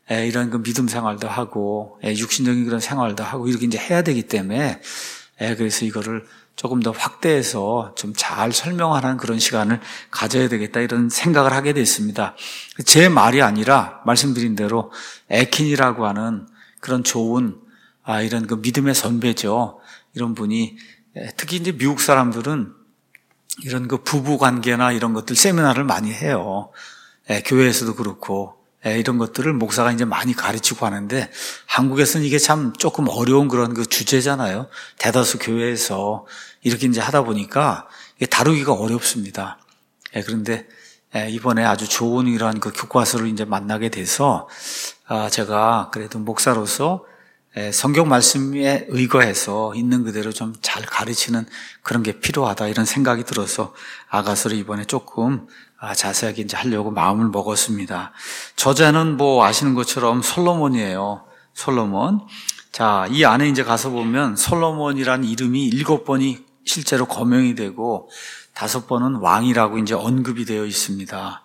이런 그 믿음 생활도 하고 육신적인 그런 생활도 하고 이렇게 이제 해야 되기 때문에 그래서 이거를 조금 더 확대해서 좀 잘 설명하는 그런 시간을 가져야 되겠다 이런 생각을 하게 됐습니다. 제 말이 아니라 말씀드린 대로 에킨이라고 하는 그런 좋은 아 이런 그 믿음의 선배죠. 이런 분이 특히 이제 미국 사람들은 이런 그 부부 관계나 이런 것들 세미나를 많이 해요. 교회에서도 그렇고. 이런 것들을 목사가 이제 많이 가르치고 하는데 한국에서는 이게 참 조금 어려운 그런 그 주제잖아요. 대다수 교회에서 이렇게 이제 하다 보니까 이게 다루기가 어렵습니다. 그런데 이번에 아주 좋은 이러한 그 교과서를 이제 만나게 돼서 제가 그래도 목사로서 성경 말씀에 의거해서 있는 그대로 좀 잘 가르치는 그런 게 필요하다 이런 생각이 들어서 아가서를 이번에 조금 자세하게 이제 하려고 마음을 먹었습니다. 저자는 뭐 아시는 것처럼 솔로몬이에요. 솔로몬. 자, 이 안에 이제 가서 보면 솔로몬이라는 이름이 일곱 번이 실제로 거명이 되고 다섯 번은 왕이라고 이제 언급이 되어 있습니다.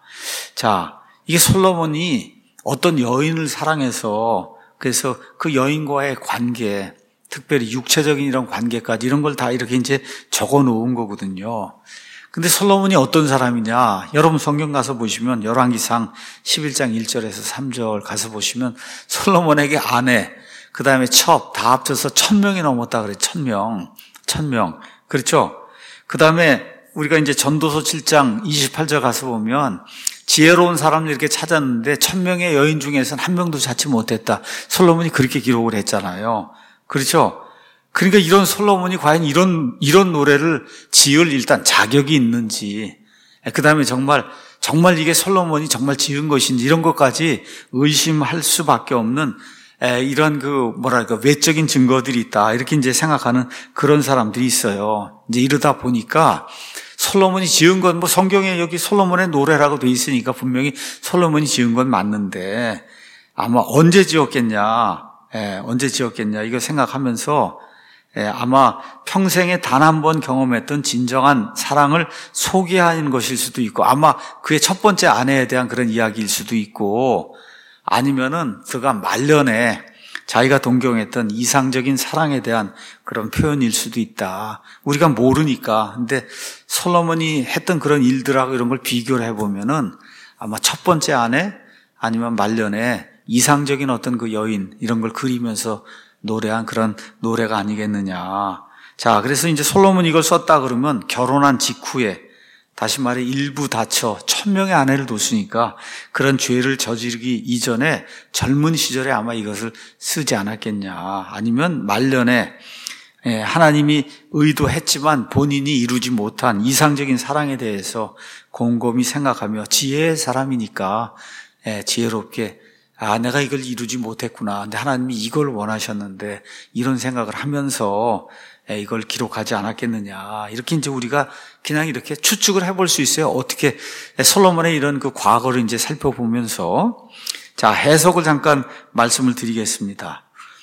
자, 이게 솔로몬이 어떤 여인을 사랑해서 그래서 그 여인과의 관계, 특별히 육체적인 이런 관계까지 이런 걸 다 이렇게 이제 적어 놓은 거거든요. 근데 솔로몬이 어떤 사람이냐? 여러분 성경 가서 보시면 열왕기상 십일 장 일 절에서 삼 절 가서 보시면 솔로몬에게 아내, 그 다음에 첩 다 합쳐서 천 명이 넘었다 그래요. 천 명. 천 명. 그렇죠? 그 다음에 우리가 이제 전도서 칠 장 이십팔 절 가서 보면 지혜로운 사람을 이렇게 찾았는데 천 명의 여인 중에서는 한 명도 찾지 못했다. 솔로몬이 그렇게 기록을 했잖아요. 그렇죠? 그러니까 이런 솔로몬이 과연 이런, 이런 노래를 지을 일단 자격이 있는지, 그 다음에 정말, 정말 이게 솔로몬이 정말 지은 것인지 이런 것까지 의심할 수밖에 없는 이런 그, 뭐랄까, 외적인 증거들이 있다. 이렇게 이제 생각하는 그런 사람들이 있어요. 이제 이러다 보니까 솔로몬이 지은 건 뭐 성경에 여기 솔로몬의 노래라고 돼 있으니까 분명히 솔로몬이 지은 건 맞는데 아마 언제 지었겠냐, 예, 언제 지었겠냐, 이거 생각하면서 예, 아마 평생에 단 한 번 경험했던 진정한 사랑을 소개하는 것일 수도 있고 아마 그의 첫 번째 아내에 대한 그런 이야기일 수도 있고 아니면은 그가 말년에 자기가 동경했던 이상적인 사랑에 대한 그런 표현일 수도 있다. 우리가 모르니까. 근데 솔로몬이 했던 그런 일들하고 이런 걸 비교를 해보면은 아마 첫 번째 아내 아니면 말년에 이상적인 어떤 그 여인 이런 걸 그리면서 노래한 그런 노래가 아니겠느냐. 자, 그래서 이제 솔로몬이 이걸 썼다 그러면 결혼한 직후에 다시 말해 일부 다쳐 천 명의 아내를 뒀으니까 그런 죄를 저지르기 이전에 젊은 시절에 아마 이것을 쓰지 않았겠냐. 아니면 말년에 하나님이 의도했지만 본인이 이루지 못한 이상적인 사랑에 대해서 곰곰이 생각하며 지혜의 사람이니까 지혜롭게 아, 내가 이걸 이루지 못했구나. 근데 하나님이 이걸 원하셨는데 이런 생각을 하면서 이걸 기록하지 않았겠느냐. 이렇게 이제 우리가 그냥 이렇게 추측을 해볼 수 있어요. 어떻게 솔로몬의 이런 그 과거를 이제 살펴보면서 자, 해석을 잠깐 말씀을 드리겠습니다.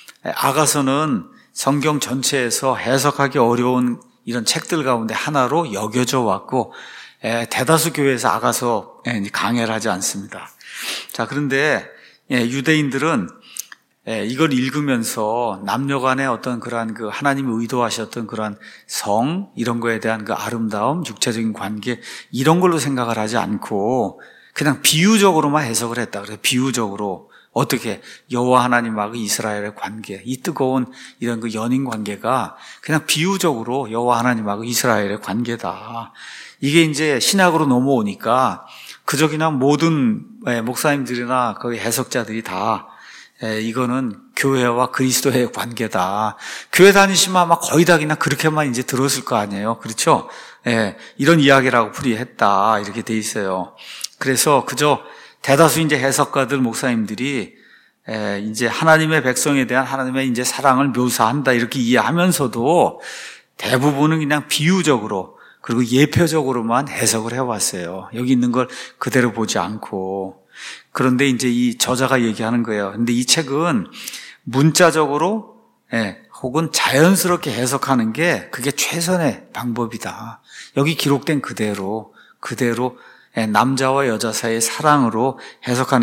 아가서는 성경 전체에서 해석하기 어려운 이런 책들 가운데 하나로 여겨져 왔고 대다수 교회에서 아가서 강해를 하지 않습니다. 자, 그런데 유대인들은 이걸 읽으면서 남녀 간의 어떤 그러한 그 하나님이 의도하셨던 그러한 성, 이런 거에 대한 그 아름다움, 육체적인 관계, 이런 걸로 생각을 하지 않고 그냥 비유적으로만 해석을 했다. 그래서 비유적으로 어떻게 여호와 하나님하고 이스라엘의 관계, 이 뜨거운 이런 그 연인 관계가 그냥 비유적으로 여호와 하나님하고 이스라엘의 관계다. 이게 이제 신학으로 넘어오니까 그저기나 모든 목사님들이나 거기 해석자들이 다 이거는 교회와 그리스도의 관계다. 교회 다니시면 아마 거의 다 그냥 그렇게만 이제 들었을 거 아니에요. 그렇죠? 예, 이런 이야기라고 풀이했다. 이렇게 돼 있어요. 그래서 그저 대다수 이제 해석가들 목사님들이 이제 하나님의 백성에 대한 하나님의 이제 사랑을 묘사한다. 이렇게 이해하면서도 대부분은 그냥 비유적으로 그리고 예표적으로만 해석을 해왔어요. 여기 있는 걸 그대로 보지 않고. 그런데 이제 이 저자가 얘기하는 거예요. 근데 이 책은 문자적으로, 예, 혹은 자연스럽게 해석하는 게 그게 최선의 방법이다. 여기 기록된 그대로, 그대로 예, 남자와 여자 사이의 사랑으로 해석하는 게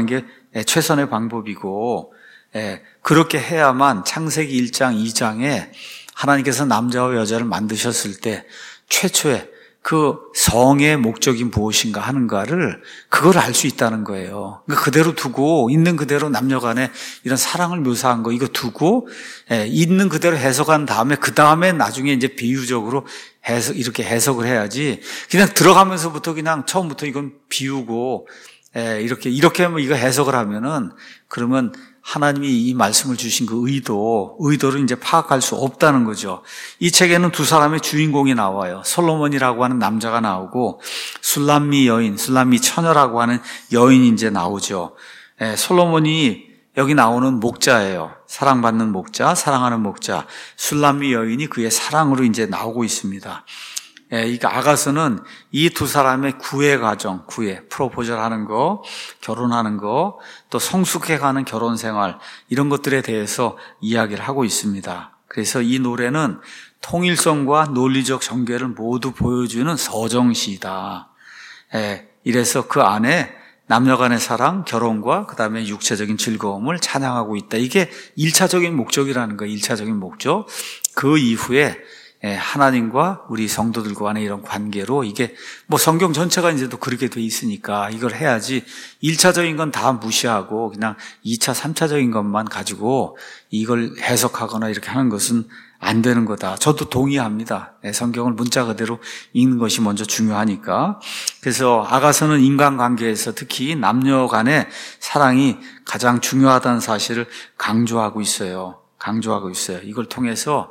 최선의 방법이고, 그렇게 해야만 창세기 일 장, 이 장에 하나님께서 남자와 여자를 만드셨을 때 최초의 그 성의 목적이 무엇인가 하는가를 그걸 알 수 있다는 거예요. 그러니까 그대로 두고 있는 그대로 남녀 간에 이런 사랑을 묘사한 거 이거 두고 있는 그대로 해석한 다음에 그 다음에 나중에 이제 비유적으로 해석 이렇게 해석을 해야지 그냥 들어가면서부터 그냥 처음부터 이건 비우고 이렇게 이렇게 하면 이거 해석을 하면은 그러면 하나님이 이 말씀을 주신 그 의도, 의도를 이제 파악할 수 없다는 거죠. 이 책에는 두 사람의 주인공이 나와요. 솔로몬이라고 하는 남자가 나오고 술람미 여인, 술람미 처녀라고 하는 여인이 이제 나오죠. 예, 솔로몬이 여기 나오는 목자예요. 사랑받는 목자, 사랑하는 목자. 술람미 여인이 그의 사랑으로 이제 나오고 있습니다. 예, 이 아가서는 이 두 사람의 구애 과정, 구애, 프로포절 하는 거, 결혼하는 거, 또 성숙해가는 결혼 생활, 이런 것들에 대해서 이야기를 하고 있습니다. 그래서 이 노래는 통일성과 논리적 전개를 모두 보여주는 서정시다. 예, 이래서 그 안에 남녀 간의 사랑, 결혼과 그 다음에 육체적인 즐거움을 찬양하고 있다. 이게 일차적인 목적이라는 거예요. 일차적인 목적. 그 이후에 하나님과 우리 성도들과 간의 이런 관계로 이게 뭐 성경 전체가 이제 또 그렇게 돼 있으니까 이걸 해야지 일차적인 건 다 무시하고 그냥 이차, 삼차적인 것만 가지고 이걸 해석하거나 이렇게 하는 것은 안 되는 거다. 저도 동의합니다. 성경을 문자 그대로 읽는 것이 먼저 중요하니까. 그래서 아가서는 인간관계에서 특히 남녀 간의 사랑이 가장 중요하다는 사실을 강조하고 있어요. 강조하고 있어요. 이걸 통해서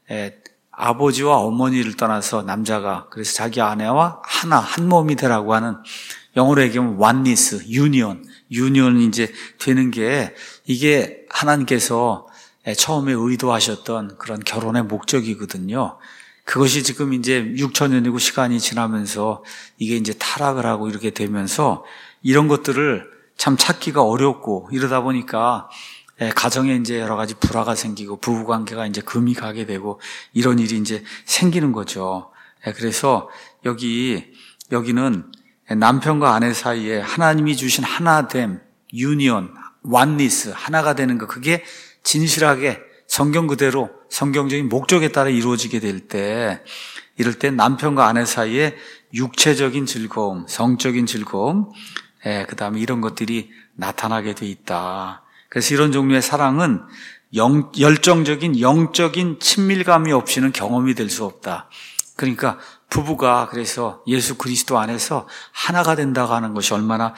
아버지와 어머니를 떠나서 남자가 그래서 자기 아내와 하나 한 몸이 되라고 하는 영어로 얘기하면 oneness, union, union이 이제 되는 게 이게 하나님께서 처음에 의도하셨던 그런 결혼의 목적이거든요. 그것이 지금 이제 육천 년이고 시간이 지나면서 이게 이제 타락을 하고 이렇게 되면서 이런 것들을 참 찾기가 어렵고 이러다 보니까 가정에 이제 여러 가지 불화가 생기고 부부 관계가 이제 금이 가게 되고 이런 일이 이제 생기는 거죠. 그래서 여기, 여기는 남편과 아내 사이에 하나님이 주신 하나됨, 유니온, 원니스, 하나가 되는 거, 그게 진실하게 성경 그대로 성경적인 목적에 따라 이루어지게 될 때, 이럴 때 남편과 아내 사이에 육체적인 즐거움, 성적인 즐거움, 그 다음에 이런 것들이 나타나게 돼 있다. 그래서 이런 종류의 사랑은 영, 열정적인 영적인 친밀감이 없이는 경험이 될 수 없다. 그러니까 부부가 그래서 예수 그리스도 안에서 하나가 된다고 하는 것이 얼마나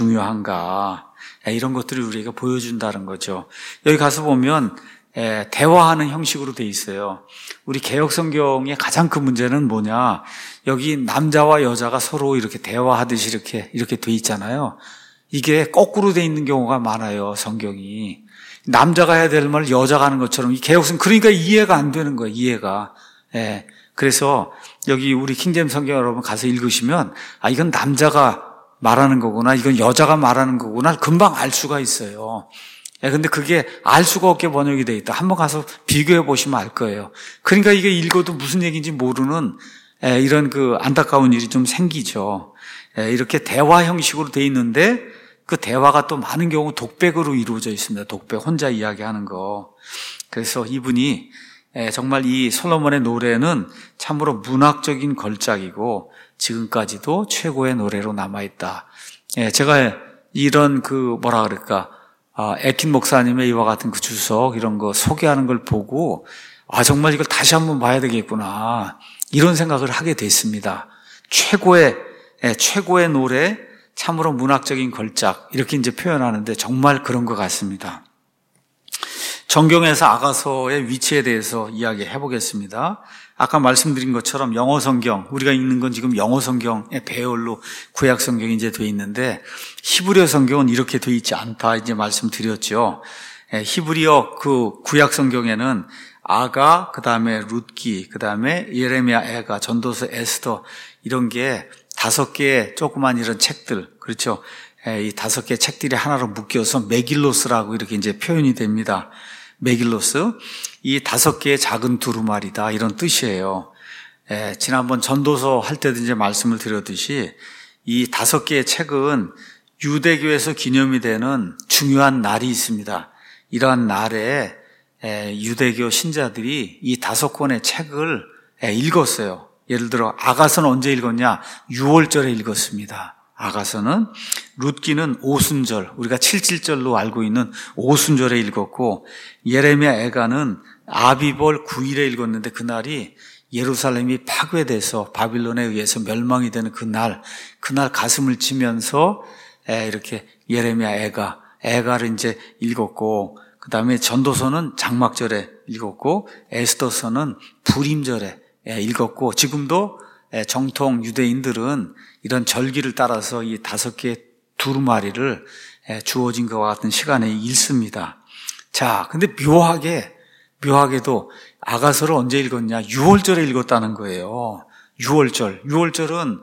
중요한가. 이런 것들을 우리가 보여준다는 거죠. 여기 가서 보면 대화하는 형식으로 돼 있어요. 우리 개역 성경의 가장 큰 문제는 뭐냐? 여기 남자와 여자가 서로 이렇게 대화하듯이 이렇게 이렇게 돼 있잖아요. 이게 거꾸로 돼 있는 경우가 많아요, 성경이. 남자가 해야 될 말을 여자가 하는 것처럼 이 개역성 그러니까 이해가 안 되는 거예요, 이해가. 예. 그래서 여기 우리 킹제임스 성경 여러분 가서 읽으시면 아 이건 남자가 말하는 거구나, 이건 여자가 말하는 거구나 금방 알 수가 있어요. 예, 근데 그게 알 수가 없게 번역이 돼 있다. 한번 가서 비교해 보시면 알 거예요. 그러니까 이게 읽어도 무슨 얘기인지 모르는 예, 이런 그 안타까운 일이 좀 생기죠. 예, 이렇게 대화 형식으로 돼 있는데 그 대화가 또 많은 경우 독백으로 이루어져 있습니다. 독백, 혼자 이야기하는 거. 그래서 이분이 정말 이 솔로몬의 노래는 참으로 문학적인 걸작이고 지금까지도 최고의 노래로 남아있다. 제가 이런 그 뭐라 그럴까 에킨 목사님의 이와 같은 그 주석 이런 거 소개하는 걸 보고 아 정말 이걸 다시 한번 봐야 되겠구나 이런 생각을 하게 됐습니다. 최고의 최고의 노래, 참으로 문학적인 걸작 이렇게 이제 표현하는데 정말 그런 것 같습니다. 정경에서 아가서의 위치에 대해서 이야기해 보겠습니다. 아까 말씀드린 것처럼 영어 성경, 우리가 읽는 건 지금 영어 성경의 배열로 구약 성경이 이제 돼 있는데 히브리어 성경은 이렇게 돼 있지 않다 이제 말씀드렸죠. 히브리어 그 구약 성경에는 아가, 그 다음에 룻기, 그 다음에 예레미야, 애가, 전도서, 에스더 이런 게 다섯 개의 조그만 이런 책들, 그렇죠. 이 다섯 개의 책들이 하나로 묶여서 메길로스라고 이렇게 이제 표현이 됩니다. 메길로스. 이 다섯 개의 작은 두루마리다. 이런 뜻이에요. 예, 지난번 전도서 할 때도 이제 말씀을 드렸듯이 이 다섯 개의 책은 유대교에서 기념이 되는 중요한 날이 있습니다. 이러한 날에 유대교 신자들이 이 다섯 권의 책을 읽었어요. 예를 들어 아가서는 언제 읽었냐? 유월절에 읽었습니다. 아가서는, 룻기는 오순절, 우리가 칠칠절로 알고 있는 오순절에 읽었고, 예레미야 애가는 아비벌 구일에 읽었는데 그날이 예루살렘이 파괴돼서 바빌론에 의해서 멸망이 되는 그날, 그날 가슴을 치면서 이렇게 예레미야 애가, 애가를 이제 읽었고, 그 다음에 전도서는 장막절에 읽었고, 에스더서는 불임절에 읽었고, 지금도 정통 유대인들은 이런 절기를 따라서 이 다섯 개의 두루마리를 주어진 것과 같은 시간에 읽습니다. 자, 근데 묘하게, 묘하게도 아가서를 언제 읽었냐? 유월절에 읽었다는 거예요. 유월절. 유월절은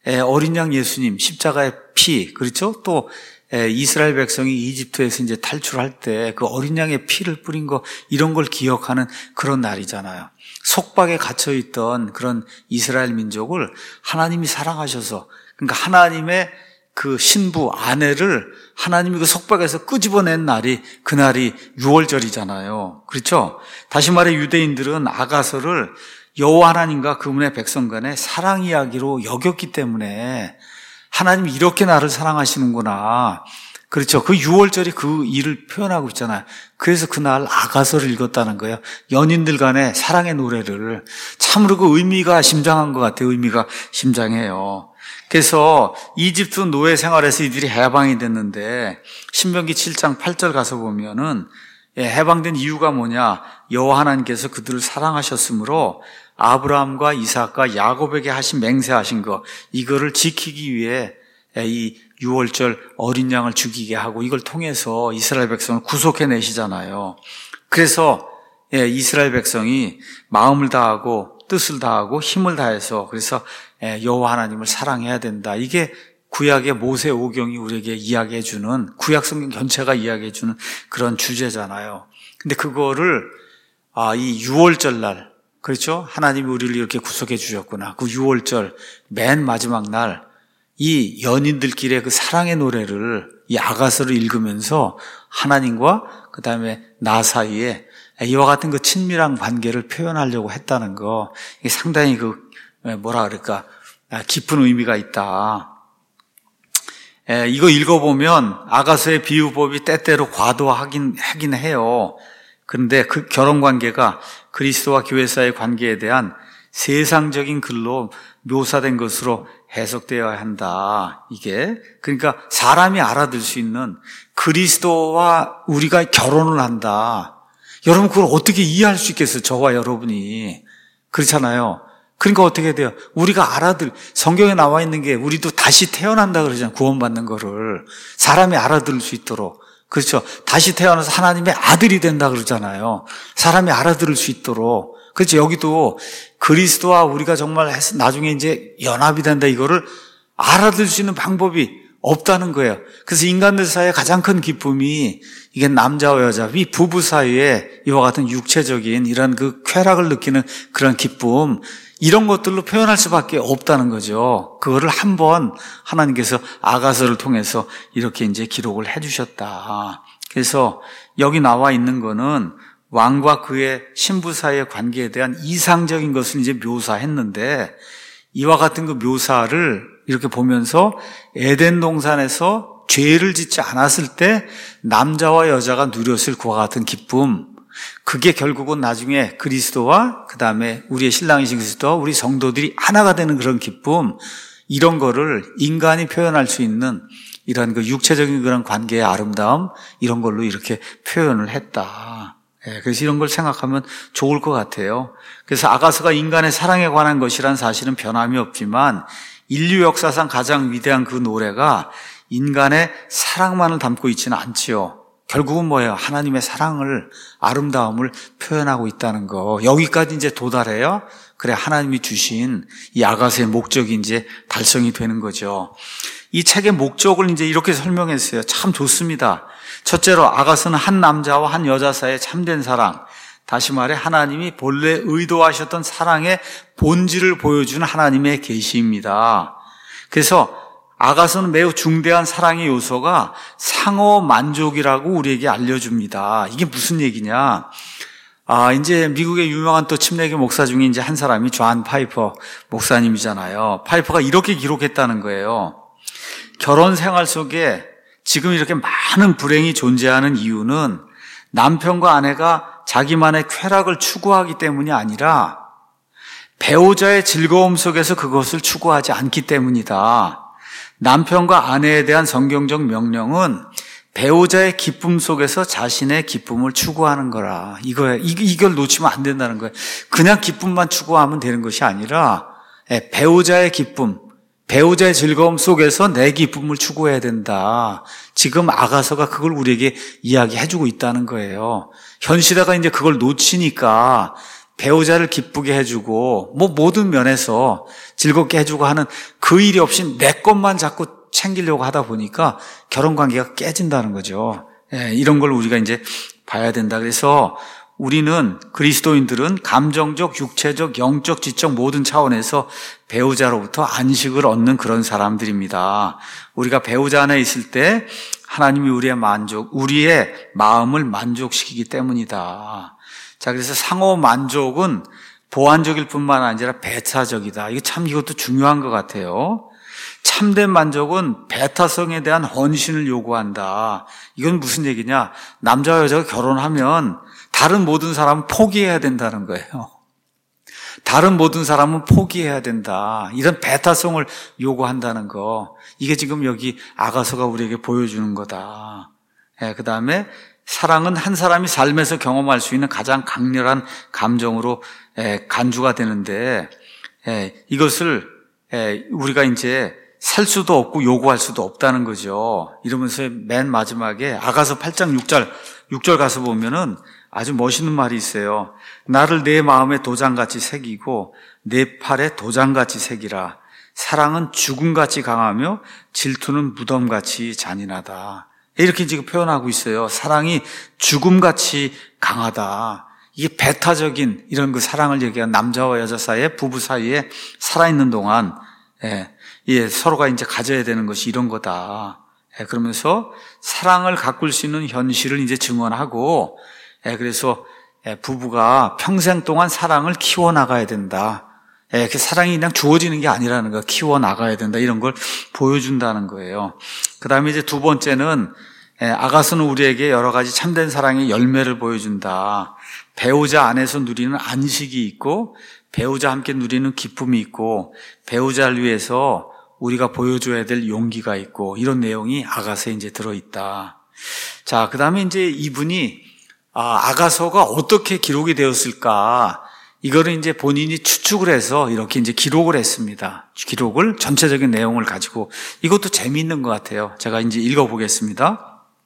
어린 양 예수님, 십자가의 피, 그렇죠? 또 이스라엘 백성이 이집트에서 이제 탈출할 때 그 어린 양의 피를 뿌린 거, 이런 걸 기억하는 그런 날이잖아요. 속박에 갇혀있던 그런 이스라엘 민족을 하나님이 사랑하셔서, 그러니까 하나님의 그 신부, 아내를 하나님이 그 속박에서 끄집어낸 날이, 그날이 유월절이잖아요. 그렇죠? 다시 말해 유대인들은 아가서를 여호와 하나님과 그분의 백성 간의 사랑 이야기로 여겼기 때문에 하나님이 이렇게 나를 사랑하시는구나. 그렇죠. 그 유월절이 그 일을 표현하고 있잖아요. 그래서 그날 아가서를 읽었다는 거예요. 연인들 간의 사랑의 노래를. 참으로 그 의미가 심장한 것 같아요. 의미가 심장해요. 그래서 이집트 노예 생활에서 이들이 해방이 됐는데 신명기 칠장 팔절 가서 보면은 해방된 이유가 뭐냐? 여호와 하나님께서 그들을 사랑하셨으므로 아브라함과 이삭과 야곱에게 하신 맹세하신 거, 이거를 지키기 위해 이 유월절 어린 양을 죽이게 하고 이걸 통해서 이스라엘 백성을 구속해내시잖아요. 그래서 이스라엘 백성이 마음을 다하고 뜻을 다하고 힘을 다해서, 그래서 여호와 하나님을 사랑해야 된다. 이게 구약의 모세오경이 우리에게 이야기해주는, 구약성경 전체가 이야기해주는 그런 주제잖아요. 근데 그거를 아, 이 유월절 날, 그렇죠? 하나님이 우리를 이렇게 구속해 주셨구나. 그 유월절 맨 마지막 날 이 연인들끼리의 그 사랑의 노래를, 이 아가서를 읽으면서 하나님과 그 다음에 나 사이에 이와 같은 그 친밀한 관계를 표현하려고 했다는 거, 이게 상당히 그 뭐라 그럴까, 깊은 의미가 있다. 이거 읽어보면 아가서의 비유법이 때때로 과도하긴 하긴 해요. 그런데 그 결혼 관계가 그리스도와 교회 사이의 관계에 대한 세상적인 글로 묘사된 것으로 해석되어야 한다. 이게 그러니까 사람이 알아들 수 있는, 그리스도와 우리가 결혼을 한다. 여러분 그걸 어떻게 이해할 수 있겠어요? 저와 여러분이. 그렇잖아요. 그러니까 어떻게 돼요? 우리가 알아들, 성경에 나와 있는 게 우리도 다시 태어난다 그러잖아요. 구원받는 거를 사람이 알아들을 수 있도록. 그렇죠. 다시 태어나서 하나님의 아들이 된다 그러잖아요. 사람이 알아들을 수 있도록. 그렇죠. 여기도 그리스도와 우리가 정말 나중에 이제 연합이 된다, 이거를 알아들 수 있는 방법이 없다는 거예요. 그래서 인간들 사이에 가장 큰 기쁨이, 이게 남자와 여자, 이 부부 사이에 이와 같은 육체적인 이런 그 쾌락을 느끼는 그런 기쁨, 이런 것들로 표현할 수밖에 없다는 거죠. 그거를 한번 하나님께서 아가서를 통해서 이렇게 이제 기록을 해주셨다. 그래서 여기 나와 있는 거는 왕과 그의 신부 사이의 관계에 대한 이상적인 것을 이제 묘사했는데, 이와 같은 그 묘사를 이렇게 보면서 에덴 동산에서 죄를 짓지 않았을 때 남자와 여자가 누렸을 그와 같은 기쁨, 그게 결국은 나중에 그리스도와 그 다음에 우리의 신랑이신 그리스도와 우리 성도들이 하나가 되는 그런 기쁨, 이런 거를 인간이 표현할 수 있는 이런 그 육체적인 그런 관계의 아름다움, 이런 걸로 이렇게 표현을 했다. 예, 그래서 이런 걸 생각하면 좋을 것 같아요. 그래서 아가서가 인간의 사랑에 관한 것이란 사실은 변함이 없지만 인류 역사상 가장 위대한 그 노래가 인간의 사랑만을 담고 있지는 않지요. 결국은 뭐예요? 하나님의 사랑을, 아름다움을 표현하고 있다는 거. 여기까지 이제 도달해요. 그래, 하나님이 주신 이 아가서의 목적이 이제 달성이 되는 거죠. 이 책의 목적을 이제 이렇게 설명했어요. 참 좋습니다. 첫째로 아가서는 한 남자와 한 여자 사이의 참된 사랑, 다시 말해 하나님이 본래 의도하셨던 사랑의 본질을 보여주는 하나님의 계시입니다. 그래서 아가서는 매우 중대한 사랑의 요소가 상호 만족이라고 우리에게 알려줍니다. 이게 무슨 얘기냐? 아, 이제 미국의 유명한 또 침례교 목사 중에 이제 한 사람이 존 파이퍼 목사님이잖아요. 파이퍼가 이렇게 기록했다는 거예요. 결혼 생활 속에 지금 이렇게 많은 불행이 존재하는 이유는 남편과 아내가 자기만의 쾌락을 추구하기 때문이 아니라 배우자의 즐거움 속에서 그것을 추구하지 않기 때문이다. 남편과 아내에 대한 성경적 명령은 배우자의 기쁨 속에서 자신의 기쁨을 추구하는 거라. 이거야. 이걸 놓치면 안 된다는 거예요. 그냥 기쁨만 추구하면 되는 것이 아니라 배우자의 기쁨, 배우자의 즐거움 속에서 내 기쁨을 추구해야 된다. 지금 아가서가 그걸 우리에게 이야기해주고 있다는 거예요. 현 시대가 이제 그걸 놓치니까 배우자를 기쁘게 해주고 뭐 모든 면에서 즐겁게 해주고 하는 그 일이 없이 내 것만 자꾸 챙기려고 하다 보니까 결혼관계가 깨진다는 거죠. 예, 이런 걸 우리가 이제 봐야 된다. 그래서 우리는 그리스도인들은 감정적, 육체적, 영적, 지적 모든 차원에서 배우자로부터 안식을 얻는 그런 사람들입니다. 우리가 배우자 안에 있을 때 하나님이 우리의 만족, 우리의 마음을 만족시키기 때문이다. 자, 그래서 상호 만족은 보완적일 뿐만 아니라 배타적이다. 이게 참 이것도 중요한 것 같아요. 참된 만족은 배타성에 대한 헌신을 요구한다. 이건 무슨 얘기냐? 남자와 여자가 결혼하면 다른 모든 사람은 포기해야 된다는 거예요. 다른 모든 사람은 포기해야 된다. 이런 배타성을 요구한다는 거. 이게 지금 여기 아가서가 우리에게 보여주는 거다. 예, 그 다음에 사랑은 한 사람이 삶에서 경험할 수 있는 가장 강렬한 감정으로 예, 간주가 되는데 예, 이것을 예, 우리가 이제 살 수도 없고 요구할 수도 없다는 거죠. 이러면서 맨 마지막에 아가서 팔 장 육 절, 육 절 가서 보면은 아주 멋있는 말이 있어요. 나를 내 마음에 도장같이 새기고 내 팔에 도장같이 새기라. 사랑은 죽음같이 강하며 질투는 무덤같이 잔인하다. 이렇게 지금 표현하고 있어요. 사랑이 죽음같이 강하다. 이게 배타적인 이런 그 사랑을 얘기한 남자와 여자 사이에, 부부 사이에 살아있는 동안, 예, 예, 서로가 이제 가져야 되는 것이 이런 거다. 예, 그러면서 사랑을 가꿀 수 있는 현실을 이제 증언하고, 예, 그래서 예, 부부가 평생 동안 사랑을 키워나가야 된다. 예, 그 사랑이 그냥 주어지는 게 아니라는 거, 키워나가야 된다. 이런 걸 보여준다는 거예요. 그 다음에 이제 두 번째는, 예, 아가서는 우리에게 여러 가지 참된 사랑의 열매를 보여준다. 배우자 안에서 누리는 안식이 있고, 배우자 함께 누리는 기쁨이 있고, 배우자를 위해서 우리가 보여줘야 될 용기가 있고, 이런 내용이 아가서에 이제 들어있다. 자, 그 다음에 이제 이분이, 아, 아가서가 어떻게 기록이 되었을까? 이거를 이제 본인이 추측을 해서 이렇게 이제 기록을 했습니다. 기록을, 전체적인 내용을 가지고. 이것도 재미있는 것 같아요. 제가 이제 읽어보겠습니다.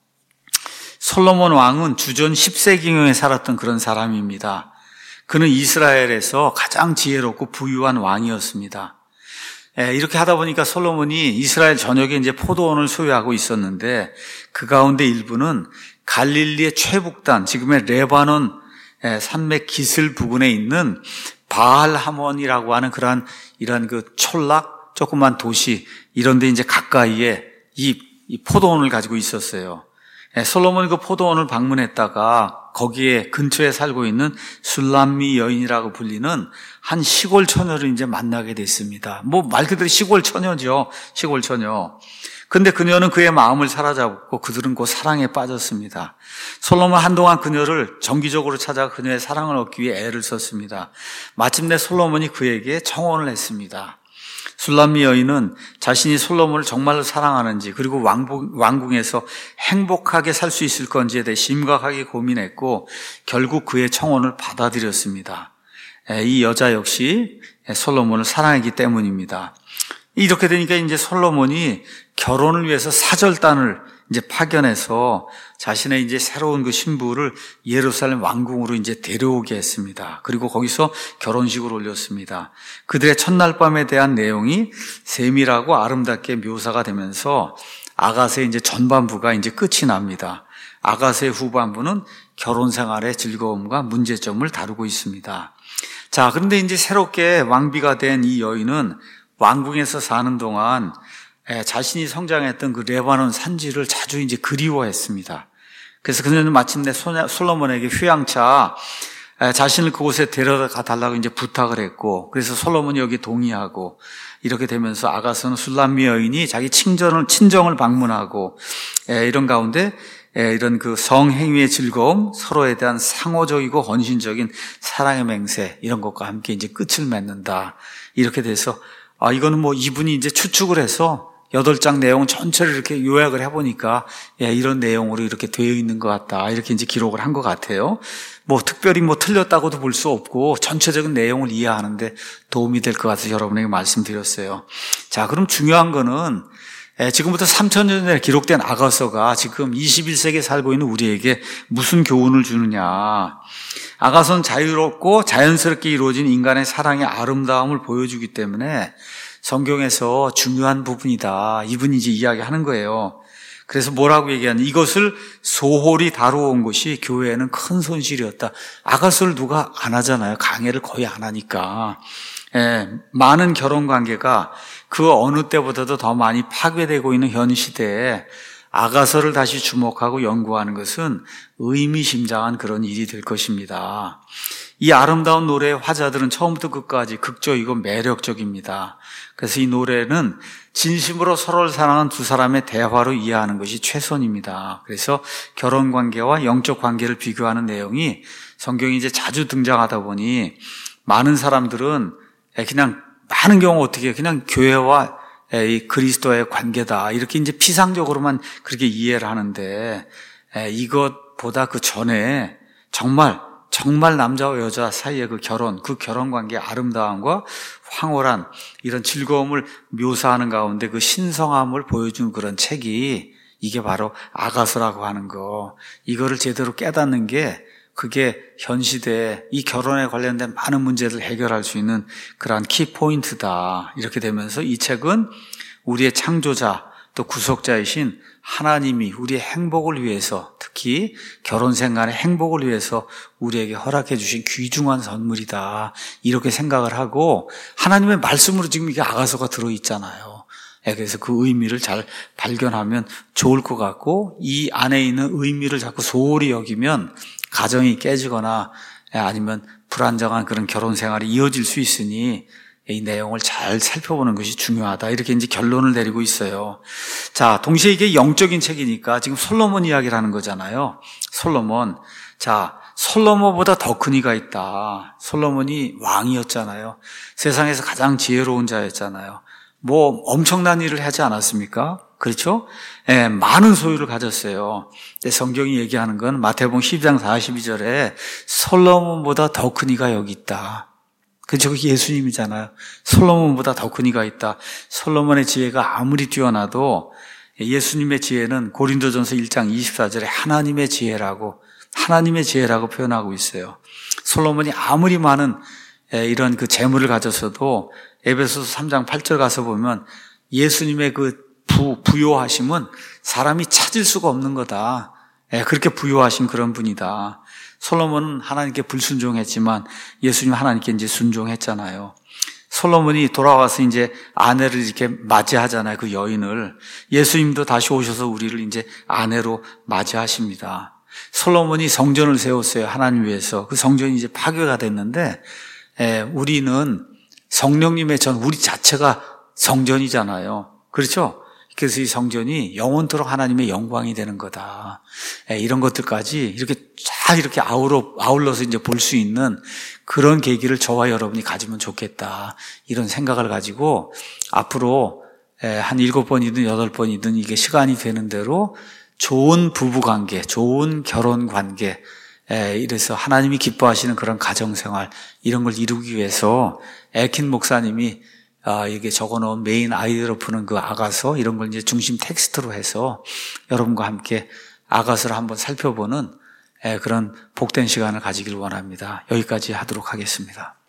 솔로몬 왕은 주전 십 세기경에 살았던 그런 사람입니다. 그는 이스라엘에서 가장 지혜롭고 부유한 왕이었습니다. 예, 이렇게 하다 보니까 솔로몬이 이스라엘 전역에 이제 포도원을 소유하고 있었는데 그 가운데 일부는 갈릴리의 최북단, 지금의 레바논 산맥 기슭 부근에 있는 바알 하몬이라고 하는 그러한 이런 그 촌락 조그만 도시 이런 데 이제 가까이에 이, 이 포도원을 가지고 있었어요. 솔로몬이 그 포도원을 방문했다가 거기에 근처에 살고 있는 술람미 여인이라고 불리는 한 시골 처녀를 이제 만나게 됐습니다. 뭐 말 그대로 시골 처녀죠. 시골 처녀. 근데 그녀는 그의 마음을 사로잡고 그들은 곧 사랑에 빠졌습니다. 솔로몬은 한동안 그녀를 정기적으로 찾아 그녀의 사랑을 얻기 위해 애를 썼습니다. 마침내 솔로몬이 그에게 청혼을 했습니다. 술람미 여인은 자신이 솔로몬을 정말로 사랑하는지 그리고 왕국, 왕궁에서 행복하게 살 수 있을 건지에 대해 심각하게 고민했고 결국 그의 청혼을 받아들였습니다. 이 여자 역시 솔로몬을 사랑했기 때문입니다. 이렇게 되니까 이제 솔로몬이 결혼을 위해서 사절단을 이제 파견해서 자신의 이제 새로운 그 신부를 예루살렘 왕궁으로 이제 데려오게 했습니다. 그리고 거기서 결혼식을 올렸습니다. 그들의 첫날 밤에 대한 내용이 세밀하고 아름답게 묘사가 되면서 아가서의 이제 전반부가 이제 끝이 납니다. 아가서의 후반부는 결혼 생활의 즐거움과 문제점을 다루고 있습니다. 자, 그런데 이제 새롭게 왕비가 된 이 여인은 왕궁에서 사는 동안 자신이 성장했던 그 레바논 산지를 자주 이제 그리워했습니다. 그래서 그는 마침내 솔로몬에게 휴양차 자신을 그곳에 데려가 달라고 이제 부탁을 했고, 그래서 솔로몬이 여기 동의하고, 이렇게 되면서 아가서는 술람미 여인이 자기 친정을, 친정을 방문하고, 이런 가운데 이런 그 성행위의 즐거움, 서로에 대한 상호적이고 헌신적인 사랑의 맹세, 이런 것과 함께 이제 끝을 맺는다. 이렇게 돼서, 아, 이거는 뭐 이분이 이제 추측을 해서 여덟 장 내용 전체를 이렇게 요약을 해보니까, 예, 이런 내용으로 이렇게 되어 있는 것 같다. 이렇게 이제 기록을 한 것 같아요. 뭐 특별히 뭐 틀렸다고도 볼 수 없고, 전체적인 내용을 이해하는데 도움이 될 것 같아서 여러분에게 말씀드렸어요. 자, 그럼 중요한 거는, 예, 지금부터 삼천 년 전에 기록된 아가서가 지금 이십일 세기에 살고 있는 우리에게 무슨 교훈을 주느냐. 아가서는 자유롭고 자연스럽게 이루어진 인간의 사랑의 아름다움을 보여주기 때문에 성경에서 중요한 부분이다. 이분이 이제 이야기하는 거예요. 그래서 뭐라고 얘기하냐. 이것을 소홀히 다루어온 것이 교회에는 큰 손실이었다. 아가서를 누가 안 하잖아요. 강해를 거의 안 하니까. 예, 많은 결혼관계가 그 어느 때보다도 더 많이 파괴되고 있는 현 시대에 아가서를 다시 주목하고 연구하는 것은 의미심장한 그런 일이 될 것입니다. 이 아름다운 노래의 화자들은 처음부터 끝까지 극적이고 매력적입니다. 그래서 이 노래는 진심으로 서로를 사랑하는 두 사람의 대화로 이해하는 것이 최선입니다. 그래서 결혼관계와 영적 관계를 비교하는 내용이 성경에 이제 자주 등장하다 보니 많은 사람들은 그냥 많은 경우 어떻게 해요? 그냥 교회와 이 그리스도의 관계다. 이렇게 이제 피상적으로만 그렇게 이해를 하는데, 이것보다 그 전에 정말, 정말 남자와 여자 사이의 그 결혼, 그 결혼 관계의 아름다움과 황홀한 이런 즐거움을 묘사하는 가운데 그 신성함을 보여준 그런 책이 이게 바로 아가서라고 하는 거. 이거를 제대로 깨닫는 게 그게 현 시대에 이 결혼에 관련된 많은 문제를 해결할 수 있는 그러한 키포인트다. 이렇게 되면서 이 책은 우리의 창조자 또 구속자이신 하나님이 우리의 행복을 위해서, 특히 결혼 생활의 행복을 위해서 우리에게 허락해 주신 귀중한 선물이다. 이렇게 생각을 하고 하나님의 말씀으로 지금 이게 아가서가 들어있잖아요. 그래서 그 의미를 잘 발견하면 좋을 것 같고, 이 안에 있는 의미를 자꾸 소홀히 여기면 가정이 깨지거나 아니면 불안정한 그런 결혼 생활이 이어질 수 있으니 이 내용을 잘 살펴보는 것이 중요하다. 이렇게 이제 결론을 내리고 있어요. 자, 동시에 이게 영적인 책이니까 지금 솔로몬 이야기를 하는 거잖아요. 솔로몬. 자, 솔로몬보다 더 큰 이가 있다. 솔로몬이 왕이었잖아요. 세상에서 가장 지혜로운 자였잖아요. 뭐 엄청난 일을 하지 않았습니까? 그렇죠? 예, 많은 소유를 가졌어요. 성경이 얘기하는 건 마태복음 십이 장 사십이 절에 솔로몬보다 더 큰 이가 여기 있다. 그렇죠? 그게 예수님이잖아요. 솔로몬보다 더 큰 이가 있다. 솔로몬의 지혜가 아무리 뛰어나도 예수님의 지혜는 고린도전서 일 장 이십사 절에 하나님의 지혜라고, 하나님의 지혜라고 표현하고 있어요. 솔로몬이 아무리 많은 이런 그 재물을 가졌어도 에베소서 삼 장 팔 절 가서 보면 예수님의 그 부, 부요하심은 사람이 찾을 수가 없는 거다. 그렇게 부요하신 그런 분이다. 솔로몬은 하나님께 불순종했지만 예수님 하나님께 이제 순종했잖아요. 솔로몬이 돌아와서 이제 아내를 이렇게 맞이하잖아요. 그 여인을. 예수님도 다시 오셔서 우리를 이제 아내로 맞이하십니다. 솔로몬이 성전을 세웠어요. 하나님 위해서. 그 성전이 이제 파괴가 됐는데, 에, 우리는 성령님의 전, 우리 자체가 성전이잖아요. 그렇죠? 그래서 이 성전이 영원토록 하나님의 영광이 되는 거다. 에, 이런 것들까지 이렇게 쫙 이렇게 아우러, 아울러서 이제 볼 수 있는 그런 계기를 저와 여러분이 가지면 좋겠다. 이런 생각을 가지고 앞으로 에, 한 일곱 번이든 여덟 번이든 이게 시간이 되는 대로 좋은 부부관계, 좋은 결혼관계, 에, 이래서 하나님이 기뻐하시는 그런 가정생활, 이런 걸 이루기 위해서 에킨 목사님이 아, 이게 적어놓은 메인 아이디어로 푸는 그 아가서, 이런 걸 이제 중심 텍스트로 해서 여러분과 함께 아가서를 한번 살펴보는 그런 복된 시간을 가지기를 원합니다. 여기까지 하도록 하겠습니다.